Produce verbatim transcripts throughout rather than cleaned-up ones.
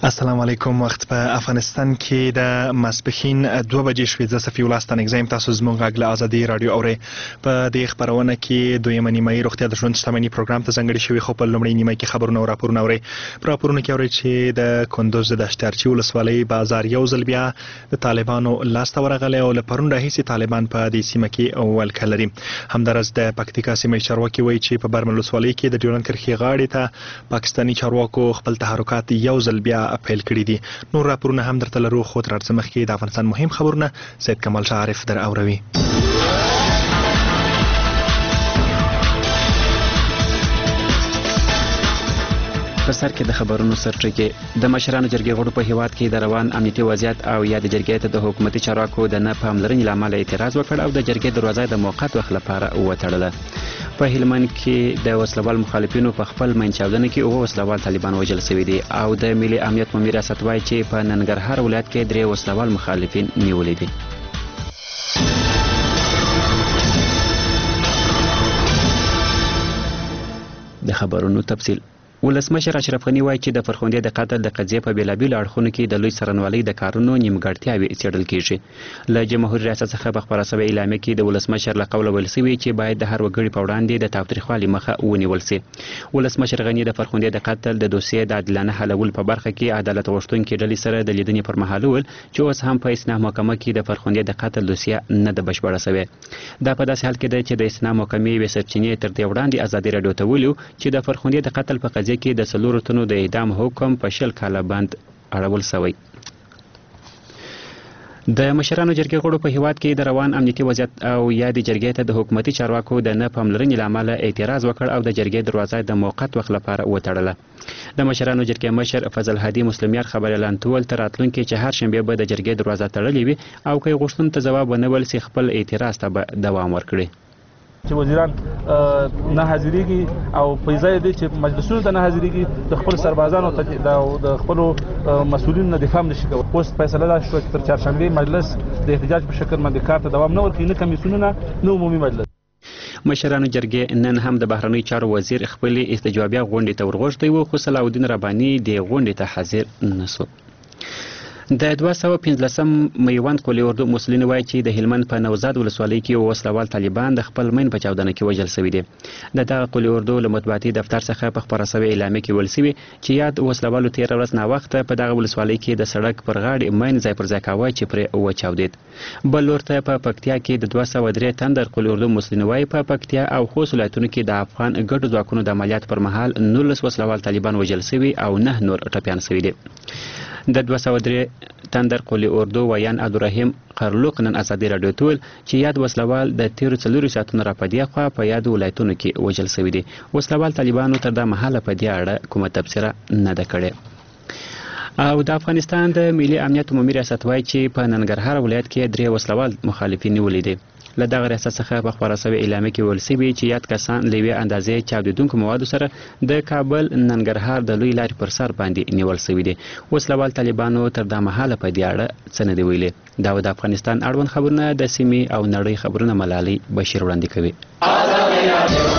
السلام علیکم. وخت په افغانستان کې د ماسپښین دوه بجې شوې. زه صفي الله ستانکزی یم. تاسو زموږ غږ له ازادي راډیو اورئ. په دې خپرونه کې دویمه نیمایي روغتیا د ژوند شتمني پروګرام ته ځانګړې شوې، خو په لومړۍ نیمایي کې خبرونه او راپورونه اورئ. په راپورونو کې اورئ چې د کندوز د دشتارچي ولسوالۍ بازار یو ځل بیا د طالبانو لاسته ورغلی او له پرون راهیسې طالبان په دې سیمه کې ولکه لري. همداراز د پکتیکا سیمې چارواکي وایي چې په برمل ولسوالۍ کې د ډیورنډ کرښې غاړې ته پاکستاني چارواکو خپل تحرکات یو ځل بیا پیل کړي دي. نور راپورونه هم درته لرو، خو تر هر څه مخکې د افغانستان مهم خبرونه سید کمال شاه عارف در اوروي. په سر کې د خبرونو سرټکي. د مشرانو جرګې غړو په هیواد کې د روان امنیتي وضعیت او یا د جرګې ته د حکومتي چارواکو د نه پاملرنې له امله اعتراض وکړ او د جرګې دروازه د موقت وخت لپاره وتړله. په هلمند کې د وسلوال مخالفینو په خپل مین چاودنه کې اوه وسلوال طالبان وژل شوي دي او د ملي امنیت مامور ریاست وایي چې په ننګرهار ولایت کې درې وسلوال مخالفین نیولي دي. د خبرونو تفصیل. ولسمشر اشرف غني وایي چې د فرخندې د قتل د قضیې په بیلابیلو اړخونو کې د لوی څارنوالۍ د کارونو نیمګړتیاوې څېړل کیږي. له جمهوریت ریاست څخه په خپاره شوې اعلامیه کې د ولسمشر له قوله ویل شوي چې باید د هر وګړي په وړاندې د تاوتریخوالي مخه ونیول شي. ولسمشر غني د فرخندې د قتل د دوسیې د عادلانه حلولو په برخه کې عدالت غوښتونکي ډلې سره د لیدنې پر مهال وویل چې اوس هم په اصلاح محکمه کې د فرخندې د قتل دوسیه نه ده بشپړه شوې. دا په داسې حال کې ده چې د اصلاح محکمې یوې سرچینې تر دې وړاندې ازادي راډیو ته ویلي چې د فرخندې د قتل په قضیه کې د څلورو تنو د اعدام حکم په شل کاله بند اړول شوی. د مشرانو جرګې غړو په هیواد کې د روان امنیتي وضعیت او یا د جرګې ته د حکومتي چارواکو د نه پاملرنې له امله اعتراض وکړ او د جرګې دروازه د موقت وخت لپاره وتړله. د مشرانو جرګې مشر فضل هادي مسلمیار خبر اعلان کول تر راتلونکي چې هر شنبه به د جرګې دروازه تړلې وي او که غوښتنو ته ځواب ونه ول سي خپل اعتراض ته به دوام ورکړي. چې وزیران نه حاضرېږي او په ځای دی چې مجلسونو ته نه حاضرېږي د خپل سربازانو د خپلو مسؤلینو نه دفاع نشي کولی. اوس فیصله دا شوه چې تر چهارشنبې مجلس د احتجاج په شکل باندې کار ته دوام نه ورکوي، نه کمیسیونونه نه عمومي مجلس. مشرانو جرګې نن هم د بهرنیو چارو وزیر خپلې استجوابیه غونډې ته ورغوښتی و، خو صلاح الدین رباني دې غونډې ته حاضر نه سو. د دوه سوه پنځلسم میوند قلي اردو مسؤلین وایي چې د هلمند په نوزاد ولسوالۍ کې اوه وسلوال طالبان د خپل مین په چاودنه کې وژل شوي دي. د دغه قلي اردو له مطبوعاتي دفتر څخه په خپاره شوې اعلامیه کې ویل شوي چې یاد وسلوالو تېره ورځ ناوخته په دغه ولسوالۍ کې د سړک پر غاړې مین ځای پر ځای کاوه چې پرې وچاودېد. بل لور ته په پکتیا کې د دوه سوه درې تندر قلي اردو مسؤلین وایي په پکتیا او خوست ولایتونو کې د افغان ګډو ځواکونو د عملیاتو پر مهال نولس وسلوال طالبان وژل شوي او نه نور ټپیان شوي دي. د دوه سوه درې تندر قلي اردو ویان عبدالرحیم قرلوق نن ازادي راډیو ته ویل چې یاد وسلوال د تیرو څلورو ساعتونو را په دې خوا په یادو ولایتونو کې وژل شوي دي. وسلوال طالبانو تر دا مهاله په دې اړه کومه تبصره نه ده کړې. او د افغانستان د ملي امنیت عمومي ریاست وایي چې په ننګرهار ولایت کې درې وسلوال مخالفین نیولي دي. له دغه ریاست څخه په خپاره شوې اعلامیه کې ویل شوي چې یاد کسان له یوې اندازې چاودېدونکو موادو سره د کابل ننګرهار د لوی لارې پر سر باندې نیول شوي دي. وسلوال طالبانو تر دا مهاله په دې اړه څه نه دي ویلي. دا د افغانستان اړوند خبرونه د سیمې او نړۍ خبرونه ملالۍ بشیر وړاندې کوي.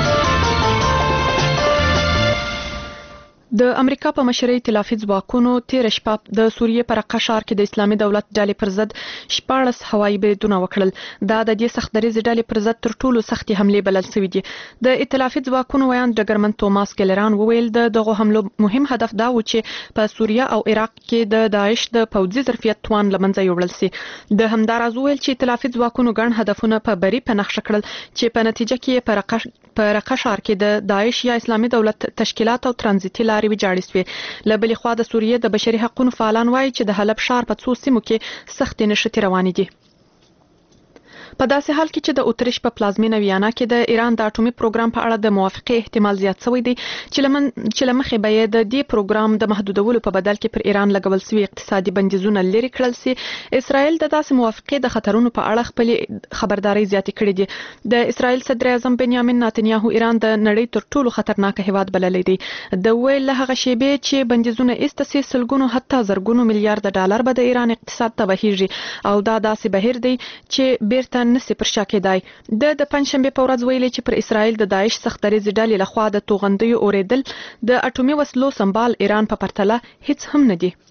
د امریکا په مشرۍ ائتلافي ځواکونو تېره شپه د سوریې په رقه ښار کې د اسلامي دولت ډلې پر ضد شپاړس هوایي بریدونه وکړل. دا د دې سخت دریځې ډلې پر ضد تر ټولو سختې حملې بلل شوي دي. د ائتلافي ځواکونو ویاند ډګرمن توماس ګیلران وویل د دغو حملو مهم هدف دا و چې په سوریه او عراق کې د داعش د پوځي ظرفیت توان له منځه یوړل سي. د همداراز وویل چې ائتلافي ځواکونو ګڼ هدفونه په بري په نښه کړل چې په نتیجه کې په رقه په رقه ښار کې د داعش یا اسلامي دولت تشکیلات او ترانزیتي لارې ویجاړې شوې. له بلې خوا د سوریې د بشري حقوقو فعالان وایي چې د حلب ښار په څو سیمو کې سختې نښتې روانې دي. په داسې حال کې چې د اتریش په پلازمینه ویانا کې د ایران د اټومي پروګرام په اړه د موافقې احتمال زیات شوی دی چې لمن چې لمخې به یې د دې پروګرام د محدودولو په بدل کې پر ایران لګول شوی اقتصادي بندیزونه لري کړل سي. اسرائیل د داسې موافقې د خطرونو په اړه خپل خبرداري زیاتې کړې دي. د اسرائیل صدر اعظم بنیامین نتنیاهو ایران د نړۍ تر ټولو خطرناک هیواد بللی دی. د ویل له هغه شیبې چې بندیزونه ایستسي سلګونو حتی زرګونو میلیارډ ډالر به د ایران اقتصاد ته بهیږي او دا داسې بهیر دی چې بیرته ورته نسی پر شا کېدای. د د پنځشنبه په ورځ ویلي چې پر اسرائیل د داعش سختدریځ ډلې لخوا د توغندیو اوریدل د اټومي وسلو سمبال ایران په پرتله هیڅ هم نه دی.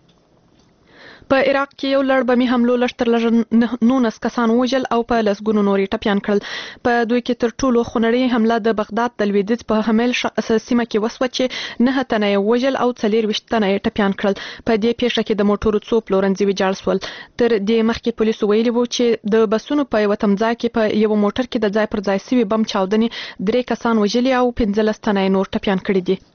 په عراق کې یو لړ بمي حملو لشتر لږ نونس کسان وژل او په لسګونو نورې ټپيان کړل. په دوی کې تر ټولو خونړۍ حمله د بغداد د لویدیځ په حمل سیمه کې وسوه چې نه تنه وژل او څلور تنه ټپيان کړل. په دې پیښه کې د موټرو څو پلورنځي ویجاړ شول. تر دې مخکې پولیسو ویلي وو چې د بسونو په یو تمځای کې په یو موټر کې د ځای پر ځای سوي بم چاودنې درې کسان وژلي او پنځلس تنه نور ټپيان کړي دي.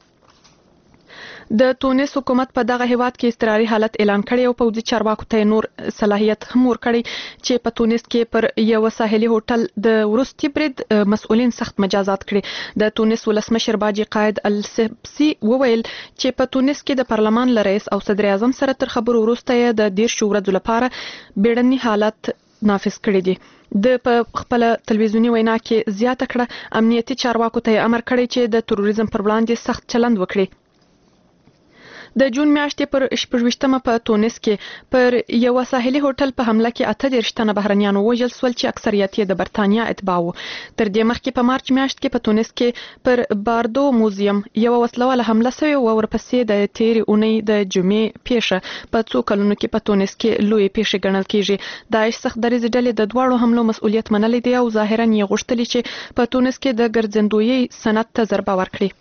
د تونس حکومت په دغه هیواد کې اضطراري حالت اعلان کړی او پوځي چارواکو ته نور صلاحیت هم ورکړی چې په تونس کې پر یو ساحلي هوټل د وروستي برید مسؤلین سخت مجازات کړي. د تونس ولسمشر باجی قائد السبسي وویل چې په تونس کې د پارلمان له رئیس او صدر اعظم سره تر خبرو وروسته د دیر شورا لپاره بیړني حالت نافذ کړی دی. د په خپل تلویزیونی وینا کې زیاته کړه امنیتي چارواکو ته امر کړی چې د تروریزم پر وړاندې سخت چلند وکړي. د جون میاشتې پر شپږویشتمه په تونس کې پر یو ساحلي هوټل په حمله کې اته دېرش تنه بهرنیان وژل شول چې اکثریت یې د برتانیا اتباع وو. تر دې مخکې په مارچ میاشت کې په تونس کې پر باردو موزیم یو وسلواله حمله شوې او ورپسې د تیرې اونۍ د جمعې پیښه په څو کلونو کې په تونس کې لوی پیښه ګڼل کیږي. داعش سختدریځ ډلې د دواړو حملو مسؤلیت منلی دی او ظاهرا یې غوښتلی چې په تونس کې د ګرځندویي صنعت ته ضربه ورکړي.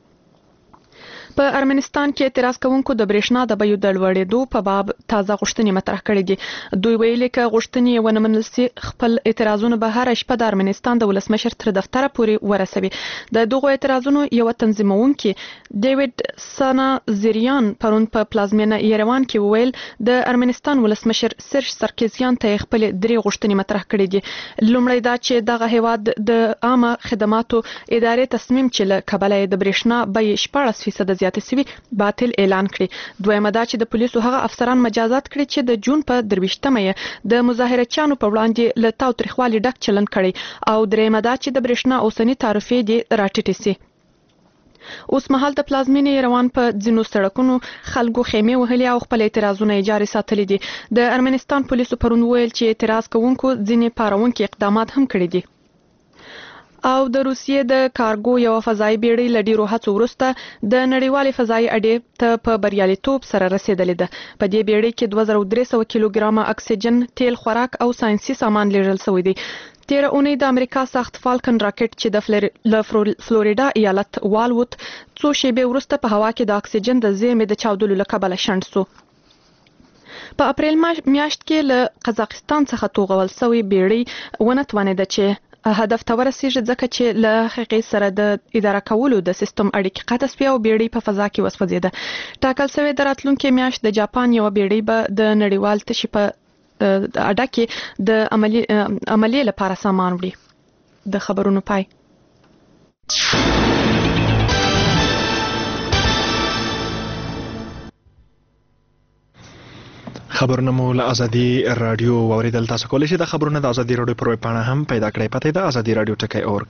په ارمنستان کې اعتراض کوونکو د برېښنا د بیو د لوړېدو په باب تازه غوښتنې مطرح کړې دي. دوی ویلي چې غوښتنې ونه منل سي خپل اعتراضونه به هر شپه د ارمنستان د ولسمشر تر دفتر پورې ورسوي. د دغو اعتراضونو یو تنظیمونکي ډیوډ سانازریان پرون په پلازمینه یروان کې وویل د ارمنستان ولسمشر سرج سرکزیان ته خپل درې غوښتنې مطرح کړې دي. لومړی دا چې دغه هیواد د عامه خدماتو ادارې تصمیم چې له کبله د برېښنا بیې شپاړس فیصد سوي باطل اعلان کړي. دویمه دا چې د پولیسو هغه افسران مجازات کړي چې د جون په درویشتمه یې د مظاهرچیانو په وړاندې له تاوتریخوالي ډک چلند کړي او دریمه دا چې د برېښنا اوسنی تعرفې دي راټیټې سي. اوس مهال د پلازمینې روان په ځینو سړکونو خلکو خیمې وهلي او خپل اعتراضونه جاري ساتلي دي. د ارمنستان پولیسو پرون ویل چې اعتراض کوونکو ځینې پاروونکي اقدامات هم کړي دي. او د روسیې د کارګو یو فضایي بیړۍ له ډیرو هڅو وروسته د نړیوالې فضایي اډې ته په بریالیتوب سره رسیدلې ده. په دې بیړۍ کې دوه زره درې سوه کیلوګرامه اکسیجن، تیل، خوراک او ساينسي سامان لیږل شوی دی. تیر اونۍ د امریکا ساخت فالکن راکټ چې د فلوریدا ایالت والوت څو شیبې وروسته په هوا کې د اکسیجن د زیرمې د چاودلو له کبله شنډ شو. په اپریل میاشت کې له قزاقستان څخه توغول شوی بیړۍ ونه توانېده چې هدف ته ورسیږي ځکه چې له هغې سره د اداره کولو د سیستم اړیکې قطع شوې او بیړۍ په فضا کې وسوځېده. ټاکل شوې د راتلونکي میاشت د جاپان یوه بیړۍ به د نړیوال تشي په اډه کې د عملیې لپاره سامان وړي. د خبرونو پای. خبرونه مو له ازادي رادیو واوریدل. تاسو کولی شئ د خبرونه د ازادي رادیو پر ویب پاڼه هم پیدا کړئ. پته د ازادي رادیو ټکی اورګ.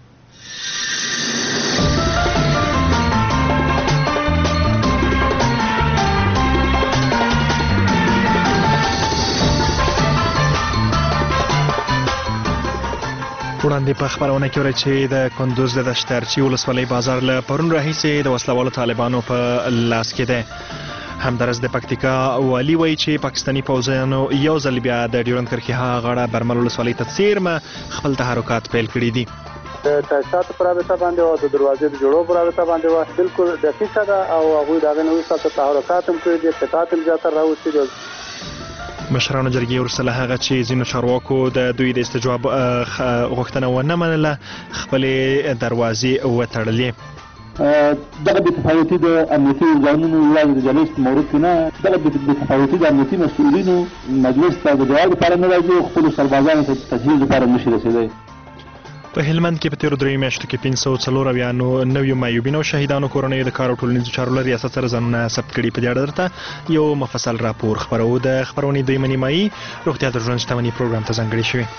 وړاندې په خبرونه کې ورته چې د کندوز د دشترچی ولسوالۍ بازار له پرون راهیسې د وسلوالو طالبانو په لاس کې ده. همدارس د پکتیکا والی وایي چې پاکستاني پوځیانو یو ځل بیا د ډیورند کرښې هغه غاړه برمل ولسوالۍ ته څیرمه خپل تحرکات پیل کړي دي. د تاسیساتو پر رابطه باندې او د دروازې د جوړولو پر رابطه باندې و بالکل دقیقه ده او هغوی د هغې نه وروسته تحرکات هم کړي دي، قطعات هم زیاتره راوستي دي. مشرانو جرګې ورسره هغه چې ځینو چارواکو د دوی د استجواب غوښتنه ونه منله خپلې دروازې وتړلې. دغه بېتفاوتي د امنیتي ارګانونو یوازې د جلوس په مورد کې نه، دغه بېتفاوتي د امنیتي مسؤلینو مجلس ته د جواب لپاره نه راځي او خپلو سربازانو ته تجهیز لپاره نشي رسېدی. په هلمند کې په تیرو دریو میاشتو کې پنځه سوه څلور اویانو نویو معیوبینو شهیدانو کورنیو د کار او ټولنیزو چارو له ریاست سره ځانونه ثبت کړي. په دې اړه درته یو مفصل راپور خپرو. د خپرونې دویمه نیمایي روغتیا د ژوند شتمني پروګرام ته ځانګړې شوې.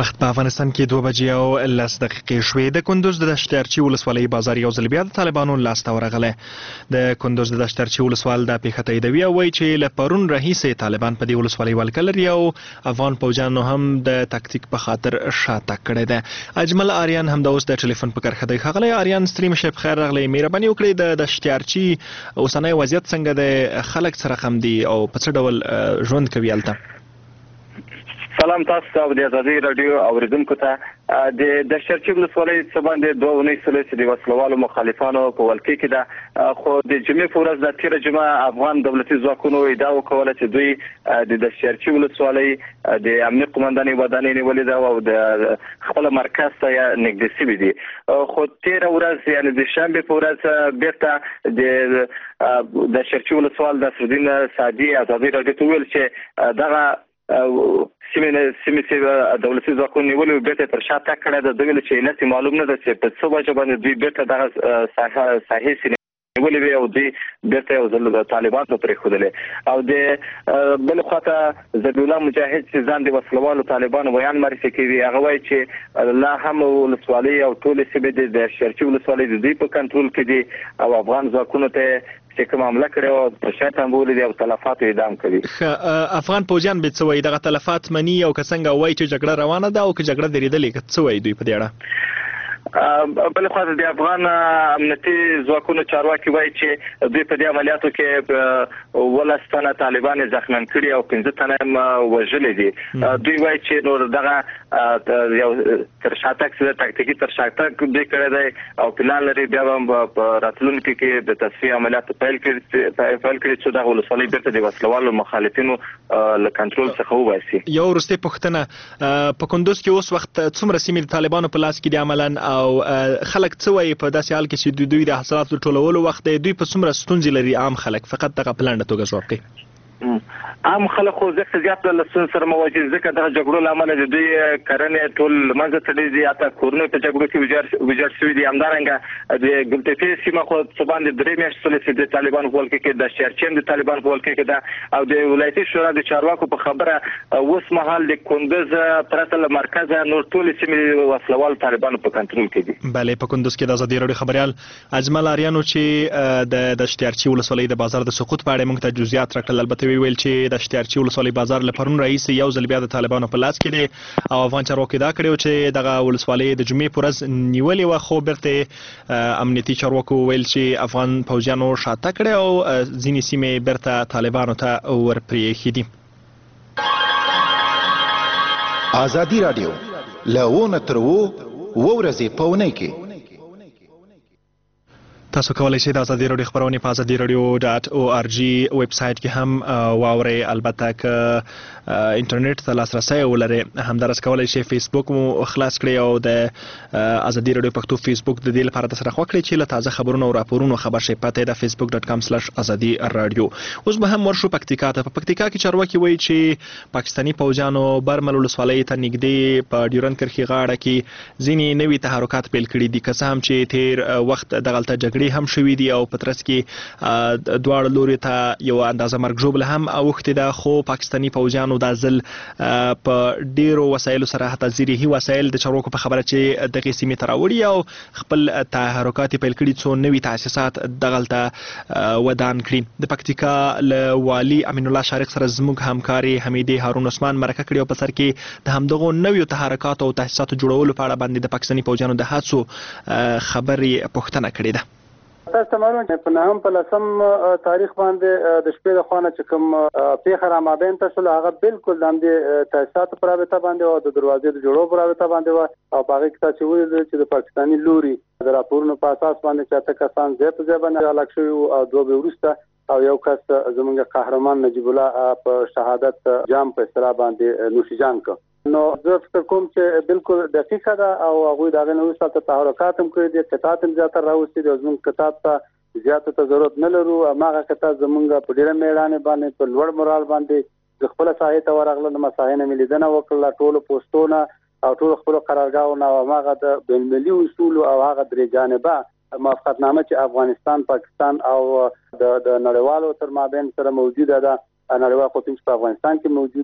وخت په افغانستان کې دوه بجې او لس دقیقې شوې. د کندوز د دشترچي ولسوالۍ بازار یو ځل بیا د طالبانو لاسته ورغلی. د کندوز د دشترچي ولسوال دا پیښه تاییدوي او وایي چې له پرون راهیسې طالبان په دې ولسوالۍ ولکه لري او افغان پوځیانو هم د تکتیک په خاطر شاته کړی دی. اجمل آریان هم د اوس د ټلیفون په کرښه دی. ښاغلی آریان ستړي مشه بخیر راغلی. مهرباني وکړئ د دشترچي اوسنی وضعیت څنګه دی؟ خلک څه رقم دي او په څه ډول ژوند کوي هلته؟ سلام تاسو ته د ازادي رادیو اوریدونکو ته. د دشترچي ولسوالۍ څخه باندې دوه ونې سلې چې د وسلوالو مخالفانو په ولکې کې ده، خو د جمعې په ورځ د تیره جمعه افغان دولتي ځواکونو ادعا وکوله چې دوی د دشترچي ولسوالۍ د امنیت قومندانۍ ودانۍ نیولې ده او د خپل مرکز ته یې نږدې سوي دي. خو تیره ورځ یعنې د شنبې په ورځ بیرته د دشترچي ولسوال نصرالدین سعدي ازادي رادیو ته وویل چې دغه سیمه سیمه چې دولتي ځواکونو نیولې بیرته تر شا تګ کړی ده. د ویل چې نسي معلوم نه ده چې په څه وجه باندې دوی بیرته دغه ساحه ساحې سیمې نیولې وي او دوی بیرته یو ځل د طالبانو ته پرېښودلې. او د بل خواته ذبیح الله مجاهد چې ځان د وسلوالو طالبانو ویان معرفي کوي، هغه وایي چې لا هم ولسوالۍ او ټولې سیمې د دشترچي ولسوالۍ د دوی په کنټرول کې دي او افغان ځواکونو ته چې کوم حمله کړې او په شاته بولې دي او تلفات اعدام کوي. افغان پوځیان به څه وایي؟ دغه تلفات مني او که څنګه وایي چې جګړه روانه ده او که جګړه درېدلې، که څه وایي دوی په دې اړه؟ بل خو د افغان امنیتي ځواکونو چارواکي وایي چې دوی په دې عملیاتو کې ولس تنه طالبان زخمن کړي او پنځه تنه وژلي دي. دوی وایي چې نور دغه یو تر شاتک سره تکتیکي تر شاتک دوی کړی دی او پلان لري بیا هم په راتلونکي کې د تصفیه عملیات پیل کړي پیل کړي چې دغه ولسوالۍ بیرته د وسلوالو مخالفینو له کنټرول څخه وباسي. یو وروستۍ پوښتنه، په کندوز کې اوس وخت څومره سیمې د طالبانو په لاس کې دي عملاً او خلک څه وایي په داسې حال کې چې دوی د حاصلاتو ټولولو وخت دی؟ دوی په څومره ستونزې لري عام خلک؟ فقط دغه په لنډه توګه ځواب کوي. عام خلک خو زیات زیات له ستونزو سره مواجه دي، ځکه دغه جګړو له امله د دوی کرنې ټول له منځه تللي دي، حتی کورونه په جګړو کې ویجاړ شوي دي. همدارنګه د ګلتفې سیمه خو څه باندې درې میاشتې شولې چې د طالبانو په ولکې کې، دشترچي هم د طالبانو په ولکې کې ده او د ولایتي شورا د چارواکو په خبره اوس مهال د کندوز پرته له مرکزه نور ټولې سیمې وسلوال طالبانو په کنټرول کې دي. بله، په کندوز کې د ازادي راډیو خبریال اجمل آریانو چې د دشترچي ولسوالۍ د بازار د سقوط په اړه موږ ته جزئیات راکړل. البته ویل چې د دشترچي ولسوالۍ بازار له پرون راهیسې یو ځل بیا د طالبانو په لاس کې دی او افغان چارواکي دا کړی چې دغه ولسوالۍ د جمعې په ورځ نیولې وه، خو بیرته امنیتي چارواکو ویل چې افغان پوځیانو شاته کړی او ځینې سیمې بیرته طالبانو ته ورپرېښي دي. ازادي راډیو له اووه تر اووه اووه ورځې په اونۍ کې. تاسو کولی شئ د ازادي راډیو خبرونه په ازادي راډیو ډاټ او ار جی ویب سایټ کې هم واورئ. البته که انټرنیټ ته لاسرسی ولرئ همدارس کولی شئ فیسبوک مو خلاص کړئ او د ازادي راډیو پښتو فیسبوک د دې لپاره سره خوا کړئ چې له تازه خبرونو او راپورونو خبر شئ. پته د فیسبوک ډاټ کام سلاش ازادي رادیو. اوس به هم ورشو پکتیکا ته. په پکتیکا کې چارواکي وایي چې پاکستاني پوځیانو برمل ولسوالۍ ته نږدې په ډیورند کرښې غاړه کې ځینې نوي تحرکات پیل کړي دي، که څه هم چې تیر وخت دغلته جګړې هم شوي دي او په ترڅ کې دواړه لوري ته یو اندازه مرګ ژوبله هم اوښتې ده، خو پاکستاني پوځیانو دا ځل په ډیرو وسایلو سره حتی زیرهي وسایل د چارواکو په خبره چې دغې سیمې ته راوړي او خپل تحرکات پیل کړي، څو نوي تاسیسات دغلته ودان کړي. د پکتیکا له والي امین الله شارق سره زموږ همکاري حمیدې هارون عثمان مرکه کړې او په سر کې د همدغو نویو تحرکاتو او تاسیساتو جوړولو په اړه باندې د پاکستاني پوځیانو د هڅو خبرې پوښتنه کړې ده. تاسو ته معلومه چې په نهم په لسم تاریخ باندې د شپې د خوانه چې کوم پیښه را مابین ته شول، هغه بالکل د همدې تاسیساتو پر رابطه باندې او د دروازې د جوړولو پر رابطه باندې و او په هغې کې تاسو ولیدل چې د پاکستاني لوري د راپورونو په اساس باندې چې اته کسان ځای په ځای باندې هلاک شوي او دوه به وروسته او یو کس زموږ قهرمان نجیب الله په شهادت جام په اصطلاح باندې نوشیجان کړ. نو زه فکر کوم چې بالکل دقیقه ده او هغوی د هغې نه وروسته تحرکات هم کړي دي، قطعات هم زیاتره راوستي دي او زموږ قطعات ته زیاتو ته ضرورت نه لرو. هماغه قطعات زموږ په ډېره میړانې باندې په لوړ مورال باندې د خپله ساحې ته ورغله، د مساحې نه مې لیدنه وکړله، ټولو پوسټونه او ټولو خپلو قرارګاهونه او هماغه د بین المللي اصولو او هغه درې جانبه موافقتنامه چې افغانستان، پاکستان او د نړیوالو تر مابین سره موجوده ده، نړیوال قوتونه چې په افغانستان کې موجود وو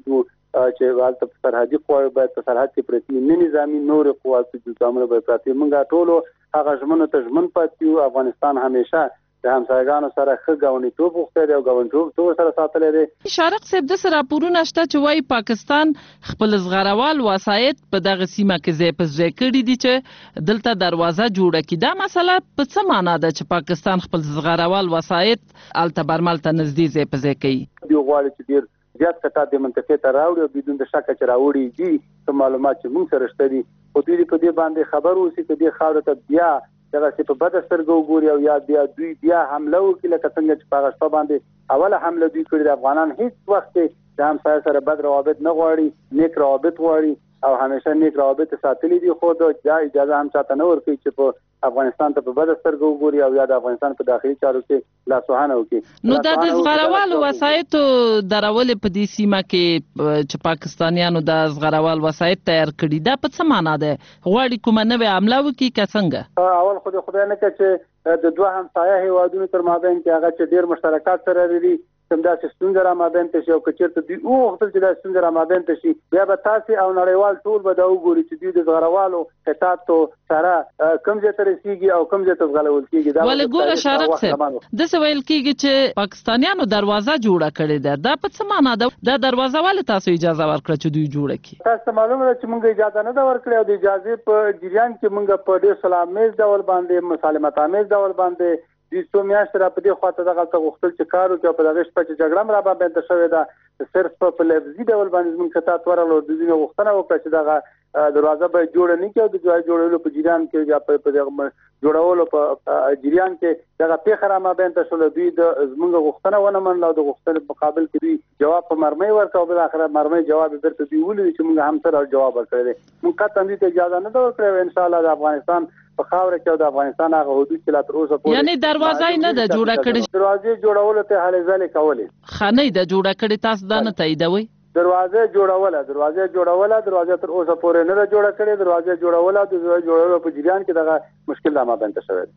چې حالت سرحدي قواوې باید په سرحد کې پرتې نه نظامی نور قوات چې ځامنه به پرتې موږ ټولو هغه ژمنو ته ژمن پاتې یو. افغانستان همیشه د همسایګانو سره ښه ګاونډیتوب غوښتی دی او ګاونډیتوب سره ساتلی دی. شارق صاحب داسې راپورونه شته چې وایي پاکستان خپل زغروال وسایط په دغه سیمه کې ځای په ځای کړي دي چې دلته دروازه جوړه کړي. دا مسله په څه معنا ده چې پاکستان خپل زغروال وسایط هلته برمل ته نږدې ځای په ځای کوي؟ دوی غواړي چې ډېر زیات کسات د منطقې ته راوړي او بدون د شکه چې راوړي دي څه معلومات چې موږ سره شته دي خو دوی په دې باندې خبر اوسي چې دې خاورې ته بیا دغه چې په بده سترګه وګوري او یا بیا دوی بیا حمله وکړي لکه څنګه چې په هغه شپه باندې اوله حمله دوی کړې ده. افغانان هیڅ وخت د همسایه سره بد روابط نه غواړي، نیک روابط غواړي او همیشه نیک روابط ساتلي دي. خو دا اجازه هم چاته نه ورکوي چې په افغانستان ته په بده سترګه وګوري او یا د افغانستان په داخلي چارو کې لاسوهنه وکړي. نو دا د زغروالو وسایطو درولې په دې سیمه کې چې پاکستانیانو د زغروال وسایط تیار کړي دا په څه معنا ده؟ غواړي کومه نوې حمله وکړي که څنګه؟ اول خو د خدای نه کوي چې د دوه همسایه هیوادونو تر مابین کې هغه چې ډېر مشترکات سره لري همداسې ستونزه را مابین ته شي او که چېرته دوی وغوښتل چې دا ستونزه را مابین ته شي بیا به تاسې او نړیوال ټول به دا وګوري چې دوی د زغروالو قطعاتو سره کوم ځای ته رسېږي او کوم ځای ته ځغلول کېږي. ولې ګوره شارق صاحب داسې ویل کېږي چې پاکستانیانو دروازه جوړه کړې ده، دا په څه معنا ده؟ دا دروازه ولې تاسو اجازه ورکړه چې دوی جوړه کړي؟ تاسو ته معلومه ده چې موږ اجازه نه ده ورکړې او د اجازې په جریان کې موږ په ډېر سلاممیز ډول باندې مسالمت آمیز ډول باندې دوی څو میاشتې را په دې خواته دغلته غوښتل چې کار وکړي او په دغه شپه چې جګړه هم را باندې شوې ده صرف په لفظي ډول باندې زموږ قطعات ورغلل او دوی غوښتنه وکړه چې دغه دروازه به جوړه نه کړي او د ځای جوړولو په جریان کې یا په دغه جوړولو په جریان کې دغه پیښه را مابین ته شوله. دوی د زموږ غوښتنه ونه منله او د غوښتنې په مقابل کې دوی جواب په مرمۍ ورکړ او بالاخره مرمۍ جواب یې بیرته دوی ولیدل چې موږ هم سره جواب ورکړی دی. موږ قطعا دوی ته اجازه نه ده ورکړې او انشاءالله د افغانستان په خاوره کې او د افغانستان هغه حدود چې لا تر اوسه پورې یعنی دروازه یې نه ده جوړه کړې؟ دروازې جوړولو ته هلې ځلې کولې ښه نه ده جوړه کړې، تاسو دا نه تاییدوئ؟ دروازه جوړوله دروازه جوړوله دروازه تر اوسه پورې نه ده جوړه کړې. دروازه جوړوله د دروازه جوړولو په جریان کې دغه مشکل را مابین ته شوی دی.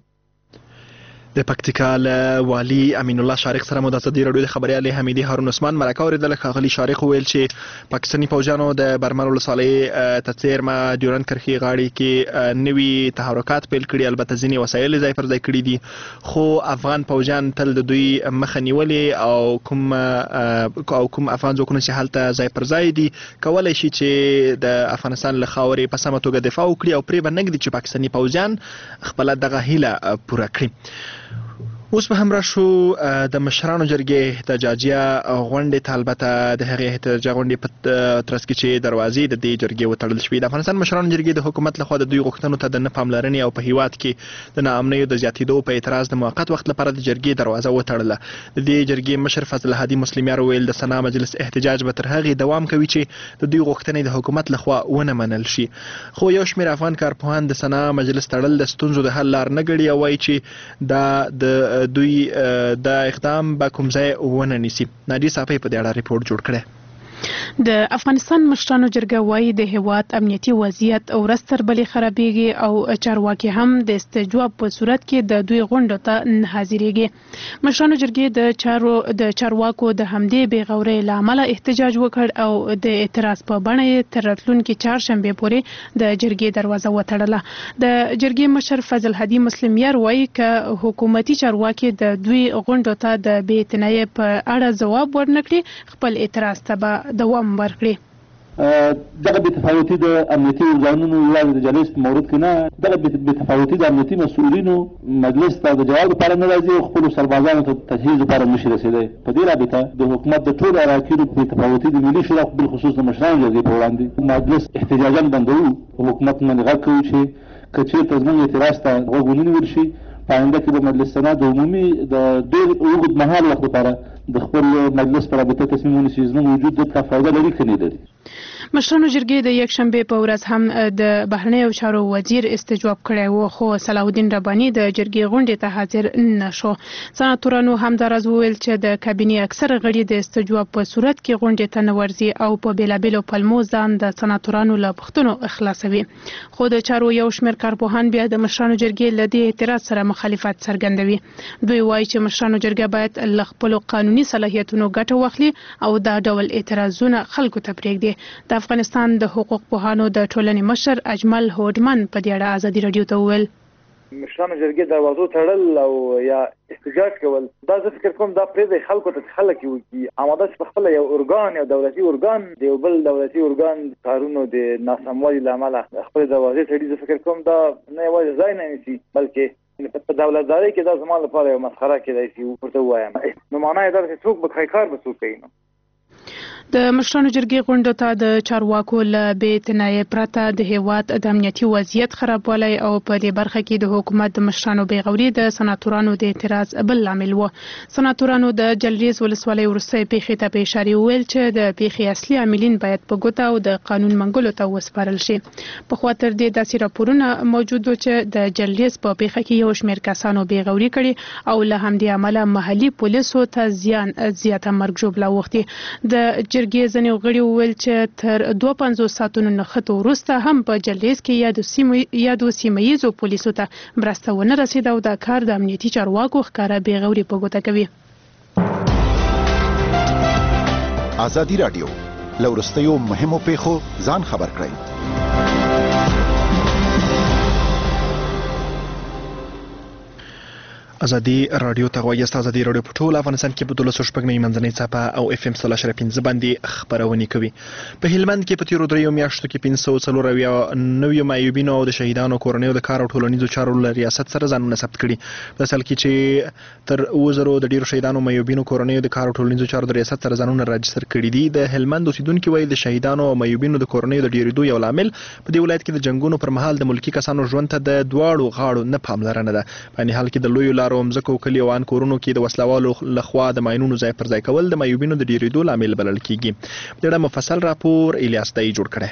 د پکتیکا له والي امین الله شارق سره مو د ازادي راډیو د خبريال حمیدي هارون عثمان مرکه اوریدل. ښاغلي شارق ویل چې پاکستاني پوځیانو د برمل ولسوالۍ ته څیرمه ډیورنډ کرښې غاړې کې نوي تحرکات پیل کړي، البته ځینې وسایل ځای پر ځای کړي دي، خو افغان پوځیان تل د دوی مخه نیولې او کوم او کوم افغان ځواکونه چې هلته ځای پر ځای دي کولی شي چې د افغانستان له خاورې په سمه توګه دفاع وکړي او پرې به نه ږدي چې پاکستاني پوځیان خپله دغه هیله پوره کړي. اوس به هم راشو د مشرانو جرګې د جاجیه غونډې ته، البته د هغې احتجاجي غونډې په ترڅ کې چې دروازې د دې جرګې وتړل شوې. د افغانستان مشرانو جرګې د حکومت لخوا د دوی غوښتنو ته د نه پاملرنې او په هیواد کې د ناامنیو د زیاتېدو په اعتراض د موقت وخت لپاره د جرګې دروازه وتړله. د دې جرګې مشر فضل الهادي مسلمیار ویل د سنا مجلس احتجاج به تر هغې دوام کوي چې د دوی غوښتنې د حکومت لخوا ونه منل شي. خو یو شمېر افغان کارپوهان د سنا مجلس تړل د ستونزو د حل لار نه ګڼي او وایي چې دا د دوی دا اقدام به کوم ځای ونه نیسي. نادي صافی په دې اړه ریپورت جوړ کړی. د افغانستان مشرانو جرګه وایي د هیواد امنیتي وضعیت ورځ تر بلې خرابېږي او چارواکي هم د استجواب په صورت کې د دوی غونډو ته نه حاضرېږي. مشرانو جرګې د چارو د چارواکو د همدې بې غورۍ له امله احتجاج وکړ او د اعتراض په بڼه یې تر راتلونکي چهارشنبې پورې د جرګې دروازه وتړله. د جرګې مشر فضل الهادي مسلمیار وایي که حکومتي چارواکي د دوی غونډو ته د بې اعتنایۍ په اړه ځواب ورنکړي خپل اعتراض ته به دوام ورکړي. دغه بېتفاوتي د امنیتي ارګانونو یوازې د جلسې په مورد کې نه، دغه بېتفاوتي د امنیتي مسؤلینو مجلس ته د جواب لپاره نه راځي او خپلو سربازانو ته تجهیز لپاره نشي رسېدی. په دې رابطه د حکومت د ټولو اراکینو بېتفاوتي د ملي شورا بالخصوص د مشرانو جرګې په وړاندې مجلس احتجاجا بندوو او حکومت باندې غږ کوو چې که چېرته زموږ اعتراض ته غوږ ونه نیول شي په آینده کې به مجلس سنا د عمومي د ډېر اوږد مهال وخت لپاره د خپل مجلس پر رابطه تصمیم ونیسي. زموږ وجود دلته فایده لري که نه لري. مشرانو جرګې د یکشنبې په ورځ هم د بهرنیو چارو وزیر استجواب کړی و، خو صلاح الدین رباني د جرګې غونډې ته حاضر نه شو. سناتورانو همداراز وویل چې د کابینې اکثره غړي د استجواب په صورت کې غونډې ته نه ورځي او په بېلابېلو پلمو ځان د سناتورانو له پوښتنو خلاصوي. خو د چارو یو شمېر کارپوهان بیا د مشرانو جرګې له دې اعتراض سره مخالفت څرګندوي. دوی وایي چې مشرانو جرګه باید له خپلو قانوني قانوني صلاحیتونو ګټه واخلي او دا ډول اعتراضونه خلکو ته پرېږدي. د افغانستان د حقوق پوهانو د ټولنې مشر اجمل هوډمن په دې اړه ازادي راډیو ته وویل مشرانو جرګې دروازو تړل او یا احتجاج کول دا زه فکر کوم دا پرې خلکو ته خلک یو کی آماده چې خپل یو ارګان یو دولتي ارګان دی یو بل دولتي ارګان کارونو د ناسموالي لامل خپل دروازې تړي زه فکر کوم دا نه یوازې ځای نه نشي بلکې په دولتداري کې دا زموږ لپاره یو مسخره کېدای شي ورته وایم نو معنا یې دا چې څوک به کار به څوک کوي. د مشرانو جرګې غونډو ته د چارواکو له بې اعتنایۍ پرته د هیواد د امنیتي وضعیت خرابوالی او په دې برخه کې د حکومت د مشرانو بېغوري د سناتورانو د اعتراض بل لامل و. سناتورانو د جلریز ولسوالۍ وروستۍ پیښې ته په اشارې وویل چې د پیښې اصلي عاملین باید په ګوته او د قانون منګولو ته وسپارل شي. پخوا تر دې داسې راپورونه موجود و چې د جلریز په پیښه کې یو شمېر کسانو بېغوري کړي او له همدې امله محلي پولیسو ته زیان زیاته مرګ ژوبله اوښتې. د جرګې ځینې غړي وویل چې تر دوه پنځوس ساعتونو نښتو وروسته هم په جلریز کې یادو سیمو یادو سیمه ییزو پولیسو ته مرسته ونه رسېده او دا کار د امنیتي چارواکو ښکاره بېغوري په ګوته کوي. ازادي راډیو له وروستیو مهمو پیښو ځان خبر کړئ. ازادي راډیو ته غواړئ چې ازادي راډیو په ټول افغانستان کې په دولس شپږ نوي منځنۍ څپه او اف ام سل اشاره پنځه باندې خبرونه کوي. په هلمند کې په تیرو دریو میاشتو کې پنځه سوه څلور اویا نویو معیوبینو او د شهیدانو کورنیو د کار او ټولنیزو چارو له ریاست سره ځانونه ثبت کړي. په سال کې چې تر اوه زرو د ډیرو شهیدانو معیوبینو کورنیو د کار او ټولنیزو چارو د ریاست سره ځانونه راجستر کړي دي. د هلمند اوسیدونکو وایي د شهیدانو او معیوبینو د کورنیو د ډیریدو یو لامل په دې ولایت کې د جنگونو پر مهال د ملکی کسانو ژوند ته د دواړو غاړو نه پاملرنه ده. په حال کې د لویو لارو مځکو کلیو ان کورونو کې د وسلوالو لخوا د ماینونو ځای پر ځای کول د معیوبینو د ډیریدو لامل بلل کیږي. د دې مفصل راپور الیاس دای جوړ کړی.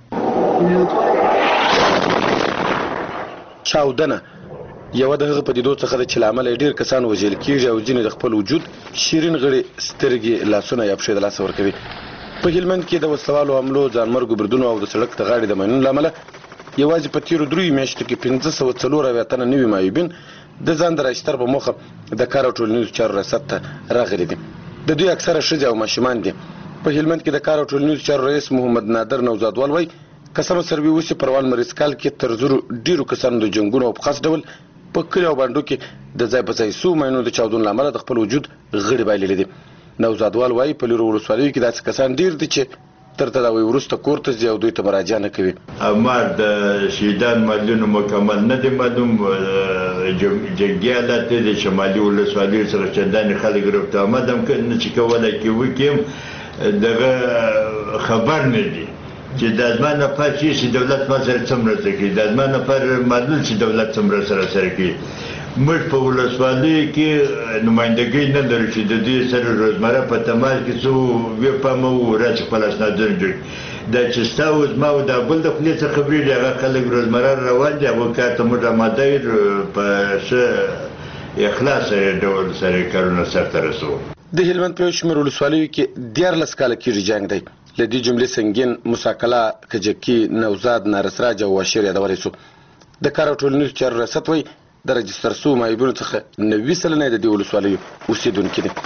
چاودنه یو دغه پدیدو څخه د چلامل ډیر کسان وژل کیږي او ځینې د خپل وجود شیرین غړي سترګې لاسونه یا پښې د لاس ور کوي. په هلمند کې د وسلوالو حملو ځانمرګو بردونو او د سړک د غاړې د ماینونو لامل یوازې په تیرو دریو میاشتو کې پنځه سوه څلور اویا تنه نوي معیوبین د ځان د راجستر په موخه د کار او ټولنیزو چارو ریاست ته راغلي دي. د دوی اکثره ښځې او ماشومان دي. په هلمند کې د کار او ټولنیزو چارو رئیس محمد نادر نوزادوال وایي قسم سروي اوس په روان مریض کال کې تر زرو ډیرو کسانو د جنګونو او په خاص ډول په کلیو او بانډو کې د ځای په ځای سو ماینو د چاودون لامل د خپل وجود غړي بایللي دي. نوزادوال وایي په لیرو ولسوالیو کې داسې کسان ډیر دي چې تر تداوی وروسته کور ته ځي او دوی ته مراجعه نه کوي. امر د شهیدان معلوم مکمل نه دی معلوم جنگي حالت د شمالي ولسوالیو سره چندان خلک رفت آمد هم چې کولای کی وکیم دغه خبر نه دی چې د ازمان نفر چې دولت ما سره څومره کوي د ازمان نفر معلوم چې دولت څومره سره سره کوي. موږ په ولسوالۍ کې نمایندګي نه لرو چې د دې سره روزمره په تماس کې څو وی پامو راځي خپل اسنادونه جوړ دا چې ستاسو زما او د بل د خپل څه خبرې دی هغه خلک روزمره روان دي او کارته موږ آماده په څه اخلاص ډول سره کارونه سرته رسو. د هلمند په شمېر ولسوالیو کې دیارلس کاله کېږي جنګ دی. له دې جملې سنګین مساکله کجکي نوزاد نارسراج او واشیر یادولی سو. د کار او ټولنیزو چارو ریاست وایي د رجستر سو معیوبینو څخه نوي سلنه د دې ولسوالیو اوسیدونکي دي.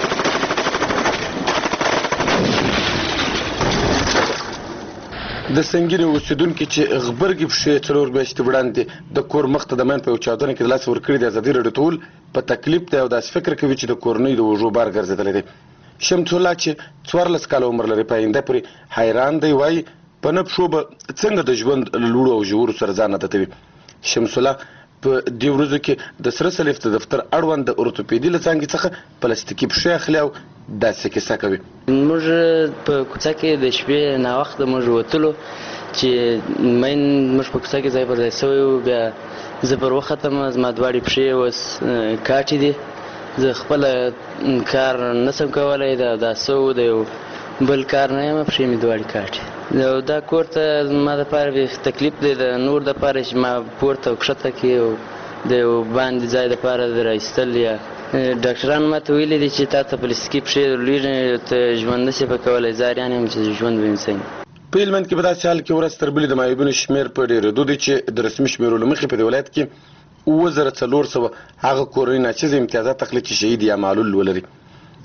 د سنګینو اوسیدونکي چې غبرګې پښې څلور میاشتې وړاندې د کور مخ ته د ماین په یو چاودنه کې د لاس ورکړي د ازادي راډیو ټول په تکلیف دی او داسې فکر کوي چې د کورنۍ د وژو بار ګرځېدلی دی. شمس الله چې څوارلس کاله عمر لري په آینده پورې حیران دی. وایي په نه پښو به څنګه د ژوند له لوړو او ژورو سره ځان عادتوي. شمس الله په دې ورځو کې د سره صلیف د دفتر اړوند د اورتوپیدي له څانګې څخه پلاستیکي پښې اخلي او داسې کیسه کوي. موږ په کوڅه کې د شپې ناوخته موږ وتلو چې مین موږ په کوڅه کې ځای پر ځای سوی وو. بیا زه پر وختم زما دواړې پښې اوس کاټې دي. زه خپله کار نسم کولی دا سو د یو بل کار نه یم پښې مې دواړې کاټې. دا کور ته زما دپاره تکلیف دی د نور دپاره چې ما پورته او کښته کړي او د یو باندې ځای دپاره د رایستل یا ډاکټرانو ما ته ویلي دي چې تا ته پلاستیکي پښې درلېږي ته ژوند نشې په کولی زاریان یم چې ژوند به څنګه. په هلمند کې په داسې حال کې ورځ تر بلې د معیوبینو شمېر په ډېرېدو دی چې د رسمي شمېرو له مخې په دې ولایت کې اووه زره څلور سوه هغه کورنۍ ناچیزه امتیازات اخلي چې شهید یا معلول ولري.